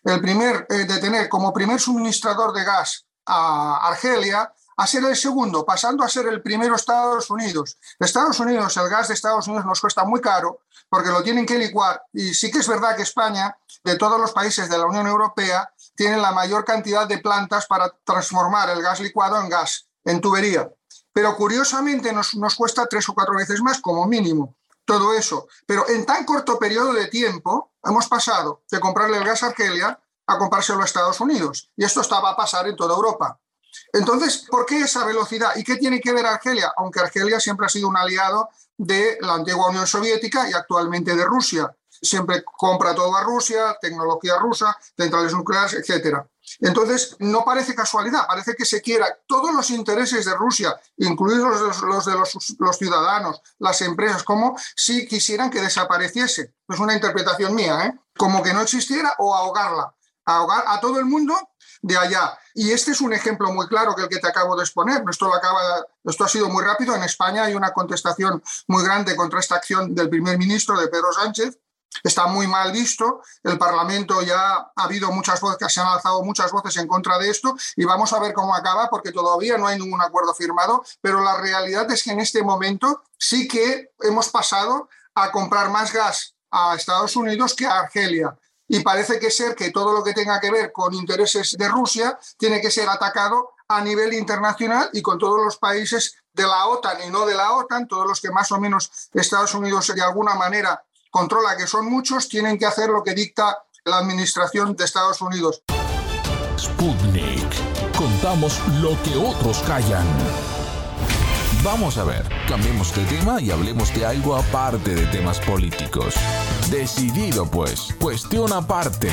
de tener como primer suministrador de gas a Argelia a ser el segundo, pasando a ser el primero Estados Unidos. Estados Unidos, el gas de Estados Unidos nos cuesta muy caro porque lo tienen que licuar, y sí que es verdad que España, de todos los países de la Unión Europea, tiene la mayor cantidad de plantas para transformar el gas licuado en gas, en tubería. Pero curiosamente nos cuesta 3 o 4 veces más como mínimo todo eso. Pero en tan corto periodo de tiempo hemos pasado de comprarle el gas a Argelia a comprárselo a Estados Unidos. Y esto va a pasar en toda Europa. Entonces, ¿por qué esa velocidad? ¿Y qué tiene que ver Argelia? Aunque Argelia siempre ha sido un aliado de la antigua Unión Soviética y actualmente de Rusia. Siempre compra todo a Rusia, tecnología rusa, centrales nucleares, etc. Entonces, no parece casualidad, parece que se quiera todos los intereses de Rusia, incluidos los de los ciudadanos, las empresas, como si quisieran que desapareciese. Es una interpretación mía, como que no existiera, o ahogar a todo el mundo de allá. Y este es un ejemplo muy claro que el que te acabo de exponer. Esto ha sido muy rápido. En España hay una contestación muy grande contra esta acción del primer ministro, de Pedro Sánchez. Está muy mal visto. El Parlamento ya ha habido muchas voces, se han alzado muchas voces en contra de esto, y vamos a ver cómo acaba, porque todavía no hay ningún acuerdo firmado, pero la realidad es que en este momento sí que hemos pasado a comprar más gas a Estados Unidos que a Argelia. Y parece que todo lo que tenga que ver con intereses de Rusia tiene que ser atacado a nivel internacional y con todos los países de la OTAN y no de la OTAN, todos los que más o menos Estados Unidos de alguna manera controla, que son muchos, tienen que hacer lo que dicta la administración de Estados Unidos. Sputnik. Contamos lo que otros callan. Vamos a ver, cambiemos de tema y hablemos de algo aparte de temas políticos. Decidido pues, cuestión aparte.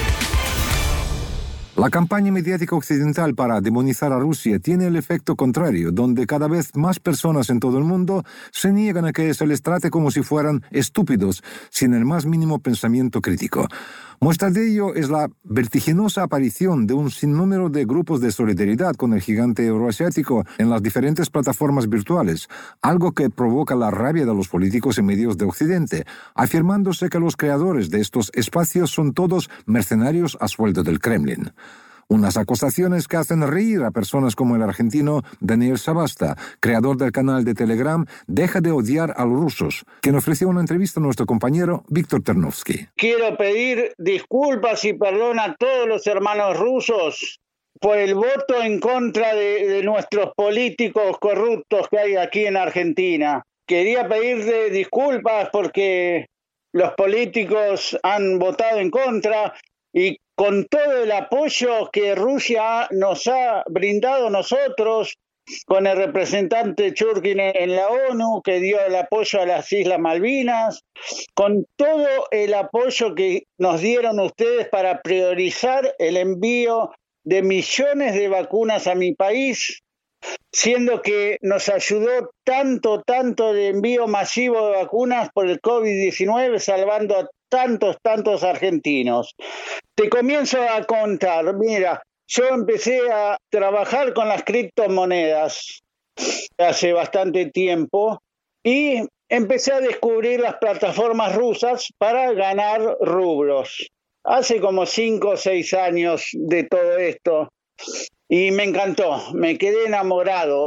La campaña mediática occidental para demonizar a Rusia tiene el efecto contrario, donde cada vez más personas en todo el mundo se niegan a que se les trate como si fueran estúpidos, sin el más mínimo pensamiento crítico. Muestra de ello es la vertiginosa aparición de un sinnúmero de grupos de solidaridad con el gigante euroasiático en las diferentes plataformas virtuales, algo que provoca la rabia de los políticos y medios de Occidente, afirmándose que los creadores de estos espacios son todos mercenarios a sueldo del Kremlin. Unas acusaciones que hacen reír a personas como el argentino Daniel Sabasta, creador del canal de Telegram Deja de odiar a los rusos, quien ofreció una entrevista a nuestro compañero Víctor Ternovsky. Quiero pedir disculpas y perdón a todos los hermanos rusos por el voto en contra de nuestros políticos corruptos que hay aquí en Argentina. Quería pedirle disculpas porque los políticos han votado en contra, y con todo el apoyo que Rusia nos ha brindado a nosotros, con el representante Churkin en la ONU, que dio el apoyo a las Islas Malvinas, con todo el apoyo que nos dieron ustedes para priorizar el envío de millones de vacunas a mi país, siendo que nos ayudó tanto de envío masivo de vacunas por el COVID-19, salvando a tantos argentinos. Te comienzo a contar. Mira, yo empecé a trabajar con las criptomonedas hace bastante tiempo y empecé a descubrir las plataformas rusas para ganar rublos. Hace como 5 o 6 años de todo esto. Y me encantó, me quedé enamorado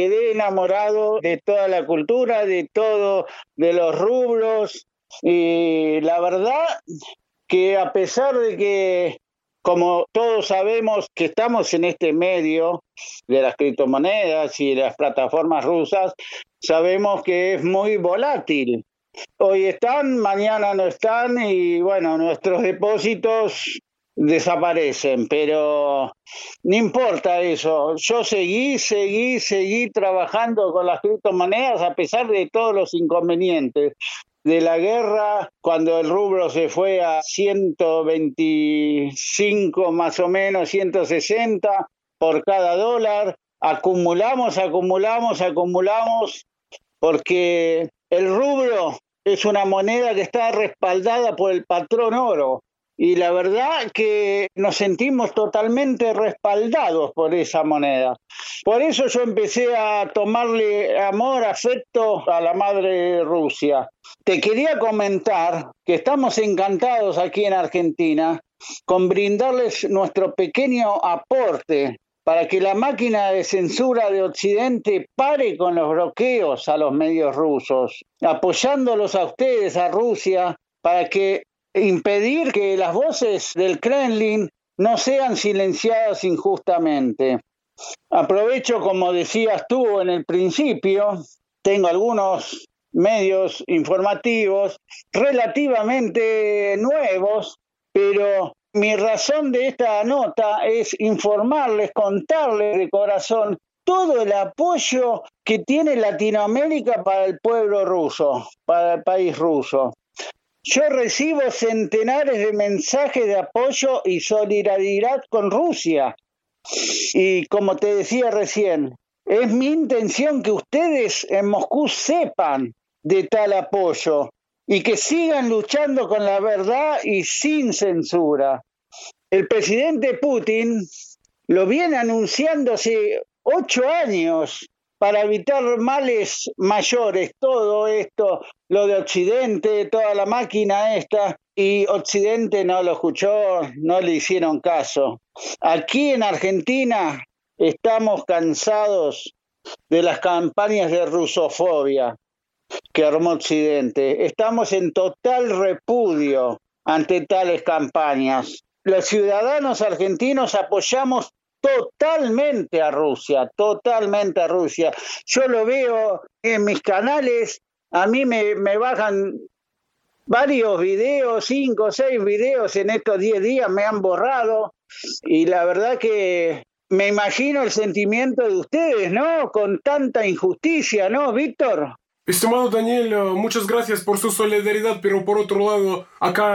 de toda la cultura, de todo, de los rublos. Y la verdad que a pesar de que, como todos sabemos que estamos en este medio de las criptomonedas y de las plataformas rusas, sabemos que es muy volátil. Hoy están, mañana no están, y bueno, nuestros depósitos desaparecen, pero no importa eso. Yo seguí trabajando con las criptomonedas a pesar de todos los inconvenientes. de la guerra, cuando el rublo se fue a 125 más o menos, 160 por cada dólar, acumulamos, porque el rublo es una moneda que está respaldada por el patrón oro. Y la verdad que nos sentimos totalmente respaldados por esa moneda. Por eso yo empecé a tomarle amor, afecto a la madre Rusia. Te quería comentar que estamos encantados aquí en Argentina con brindarles nuestro pequeño aporte para que la máquina de censura de Occidente pare con los bloqueos a los medios rusos, apoyándolos a ustedes, a Rusia, para que impedir que las voces del Kremlin no sean silenciadas injustamente. Aprovecho, como decías tú en el principio, tengo algunos medios informativos relativamente nuevos, pero mi razón de esta nota es informarles, contarles de corazón todo el apoyo que tiene Latinoamérica para el pueblo ruso, para el país ruso. Yo recibo centenares de mensajes de apoyo y solidaridad con Rusia. Y como te decía recién, es mi intención que ustedes en Moscú sepan de tal apoyo y que sigan luchando con la verdad y sin censura. El presidente Putin lo viene anunciando hace 8 años para evitar males mayores, todo esto, lo de Occidente, toda la máquina esta, y Occidente no lo escuchó, no le hicieron caso. Aquí en Argentina estamos cansados de las campañas de rusofobia que armó Occidente. Estamos en total repudio ante tales campañas. Los ciudadanos argentinos apoyamos totalmente a Rusia. Yo lo veo en mis canales, a mí me bajan varios videos, 5 o 6 videos en estos 10 días, me han borrado, y la verdad que me imagino el sentimiento de ustedes, ¿no? Con tanta injusticia, ¿no, Víctor? Estimado Daniel, muchas gracias por su solidaridad, pero por otro lado, acá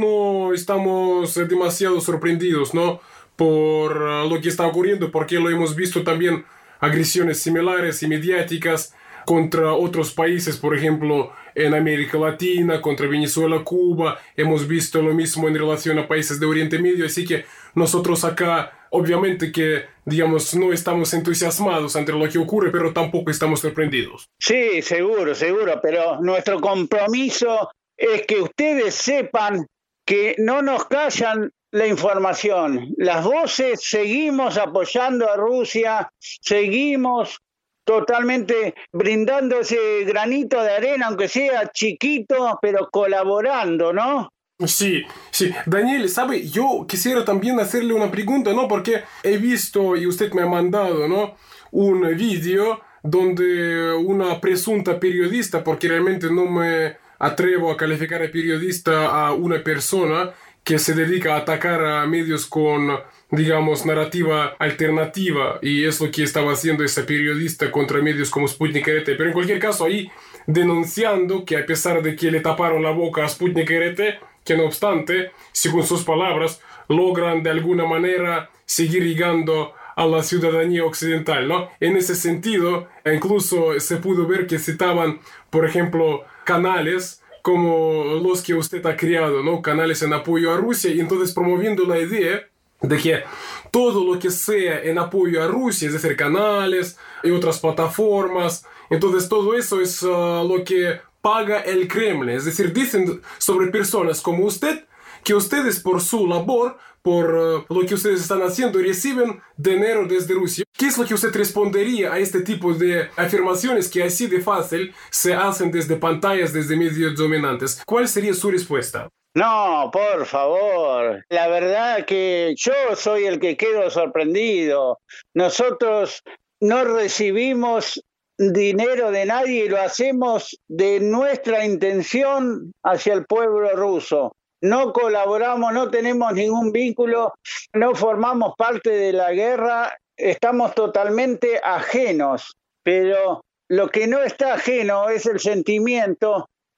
no estamos demasiado sorprendidos, ¿no? Por lo que está ocurriendo, porque lo hemos visto también agresiones similares y mediáticas contra otros países, por ejemplo, en América Latina, contra Venezuela, Cuba. Hemos visto lo mismo en relación a países de Oriente Medio, así que nosotros acá, obviamente que, digamos, no estamos entusiasmados ante lo que ocurre, pero tampoco estamos sorprendidos. Sí, seguro, pero nuestro compromiso es que ustedes sepan que no nos callan la información. Las voces seguimos apoyando a Rusia, seguimos totalmente brindando ese granito de arena, aunque sea chiquito, pero colaborando, ¿no? Sí. Daniel, ¿sabe? Yo quisiera también hacerle una pregunta, ¿no? Porque he visto, y usted me ha mandado, ¿no? Un vídeo donde una presunta periodista, porque realmente no me atrevo a calificar a periodista a una persona que se dedica a atacar a medios con, digamos, narrativa alternativa, y es lo que estaba haciendo esa periodista contra medios como Sputnik RT, pero en cualquier caso ahí denunciando que a pesar de que le taparon la boca a Sputnik RT, que no obstante, según sus palabras, logran de alguna manera seguir llegando a la ciudadanía occidental, ¿no? En ese sentido, incluso se pudo ver que citaban, por ejemplo, canales como los que usted ha creado, ¿no? Canales en apoyo a Rusia, y entonces promoviendo la idea de que todo lo que sea en apoyo a Rusia, es decir, canales y otras plataformas, entonces todo eso es lo que paga el Kremlin. Es decir, dicen sobre personas como usted que ustedes por su labor, por lo que ustedes están haciendo, reciben dinero desde Rusia. ¿Qué es lo que usted respondería a este tipo de afirmaciones que así de fácil se hacen desde pantallas, desde medios dominantes? ¿Cuál sería su respuesta? No, por favor. La verdad que yo soy el que quedo sorprendido. Nosotros no recibimos dinero de nadie y lo hacemos de nuestra intención hacia el pueblo ruso. No colaboramos, no tenemos ningún vínculo, no formamos parte de la guerra, estamos totalmente ajenos. Pero lo que no está ajeno es el sentimiento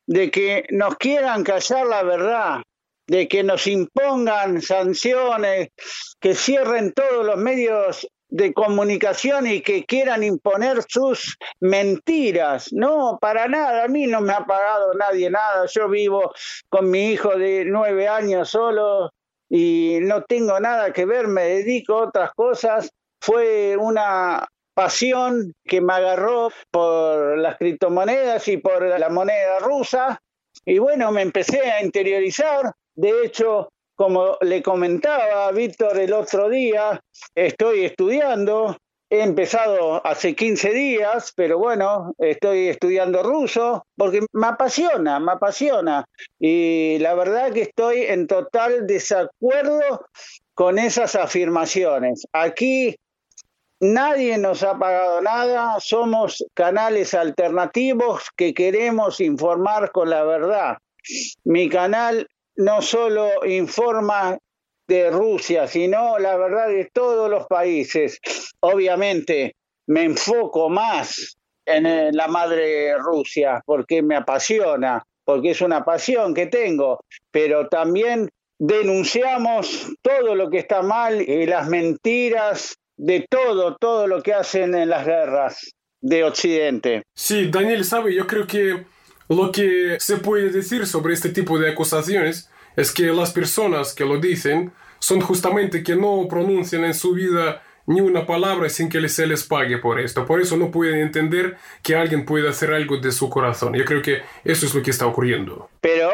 de que nos quieran callar la verdad, de que nos impongan sanciones, que cierren todos los medios de comunicación y que quieran imponer sus mentiras. No, para nada, a mí no me ha pagado nadie nada. Yo vivo con mi hijo de 9 años solo y no tengo nada que ver, me dedico a otras cosas. Fue una pasión que me agarró por las criptomonedas y por la moneda rusa. Y bueno, me empecé a interiorizar. De hecho, como le comentaba a Víctor el otro día, estoy estudiando. He empezado hace 15 días, pero bueno, estoy estudiando ruso porque me apasiona. Y la verdad que estoy en total desacuerdo con esas afirmaciones. Aquí nadie nos ha pagado nada, somos canales alternativos que queremos informar con la verdad. Mi canal no solo informa de Rusia, sino la verdad de todos los países. Obviamente me enfoco más en la madre Rusia porque me apasiona, porque es una pasión que tengo, pero también denunciamos todo lo que está mal y las mentiras de todo lo que hacen en las guerras de Occidente. Sí, Daniel, sabe, yo creo que lo que se puede decir sobre este tipo de acusaciones es que las personas que lo dicen son justamente que no pronuncian en su vida ni una palabra sin que se les pague por esto. Por eso no pueden entender que alguien puede hacer algo de su corazón. Yo creo que eso es lo que está ocurriendo. Pero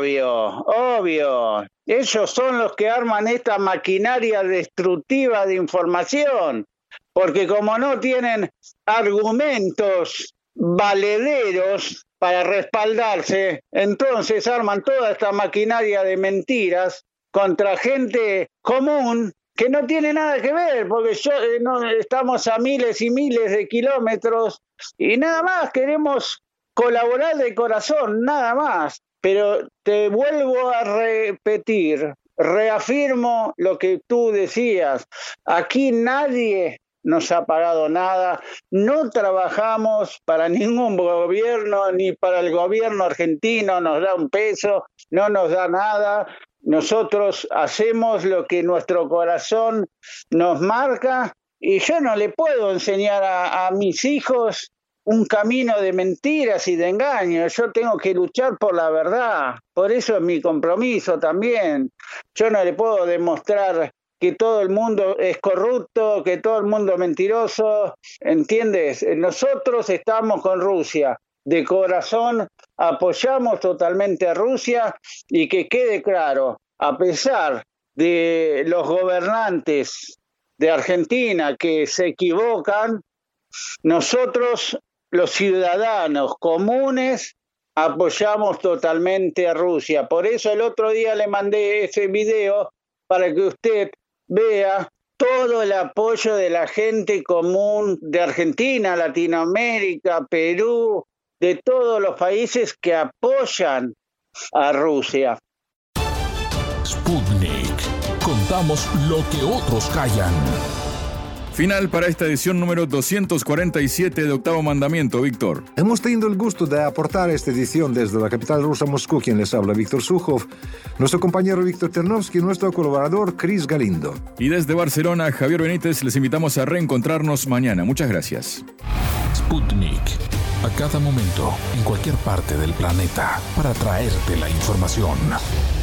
obvio. Ellos son los que arman esta maquinaria destructiva de información. Porque como no tienen argumentos valederos para respaldarse, entonces arman toda esta maquinaria de mentiras contra gente común que no tiene nada que ver, porque estamos a miles y miles de kilómetros y nada más queremos colaborar de corazón, nada más. Pero te vuelvo a repetir, reafirmo lo que tú decías, aquí nadie nos ha pagado nada, no trabajamos para ningún gobierno, ni para el gobierno argentino nos da un peso, no nos da nada. Nosotros hacemos lo que nuestro corazón nos marca y yo no le puedo enseñar a mis hijos un camino de mentiras y de engaños. Yo tengo que luchar por la verdad, por eso es mi compromiso también. Yo no le puedo demostrar que todo el mundo es corrupto, que todo el mundo es mentiroso, ¿entiendes? Nosotros estamos con Rusia, de corazón apoyamos totalmente a Rusia y que quede claro, a pesar de los gobernantes de Argentina que se equivocan, nosotros, los ciudadanos comunes, apoyamos totalmente a Rusia. Por eso el otro día le mandé ese video para que usted vea todo el apoyo de la gente común de Argentina, Latinoamérica, Perú, de todos los países que apoyan a Rusia. Sputnik. Contamos lo que otros callan. Final para esta edición número 247 de Octavo Mandamiento, Víctor. Hemos tenido el gusto de aportar esta edición desde la capital rusa, Moscú, quien les habla, Víctor Sukhov, nuestro compañero Víctor Ternovsky y nuestro colaborador Chris Galindo. Y desde Barcelona, Javier Benítez, les invitamos a reencontrarnos mañana. Muchas gracias. Sputnik. A cada momento, en cualquier parte del planeta, para traerte la información.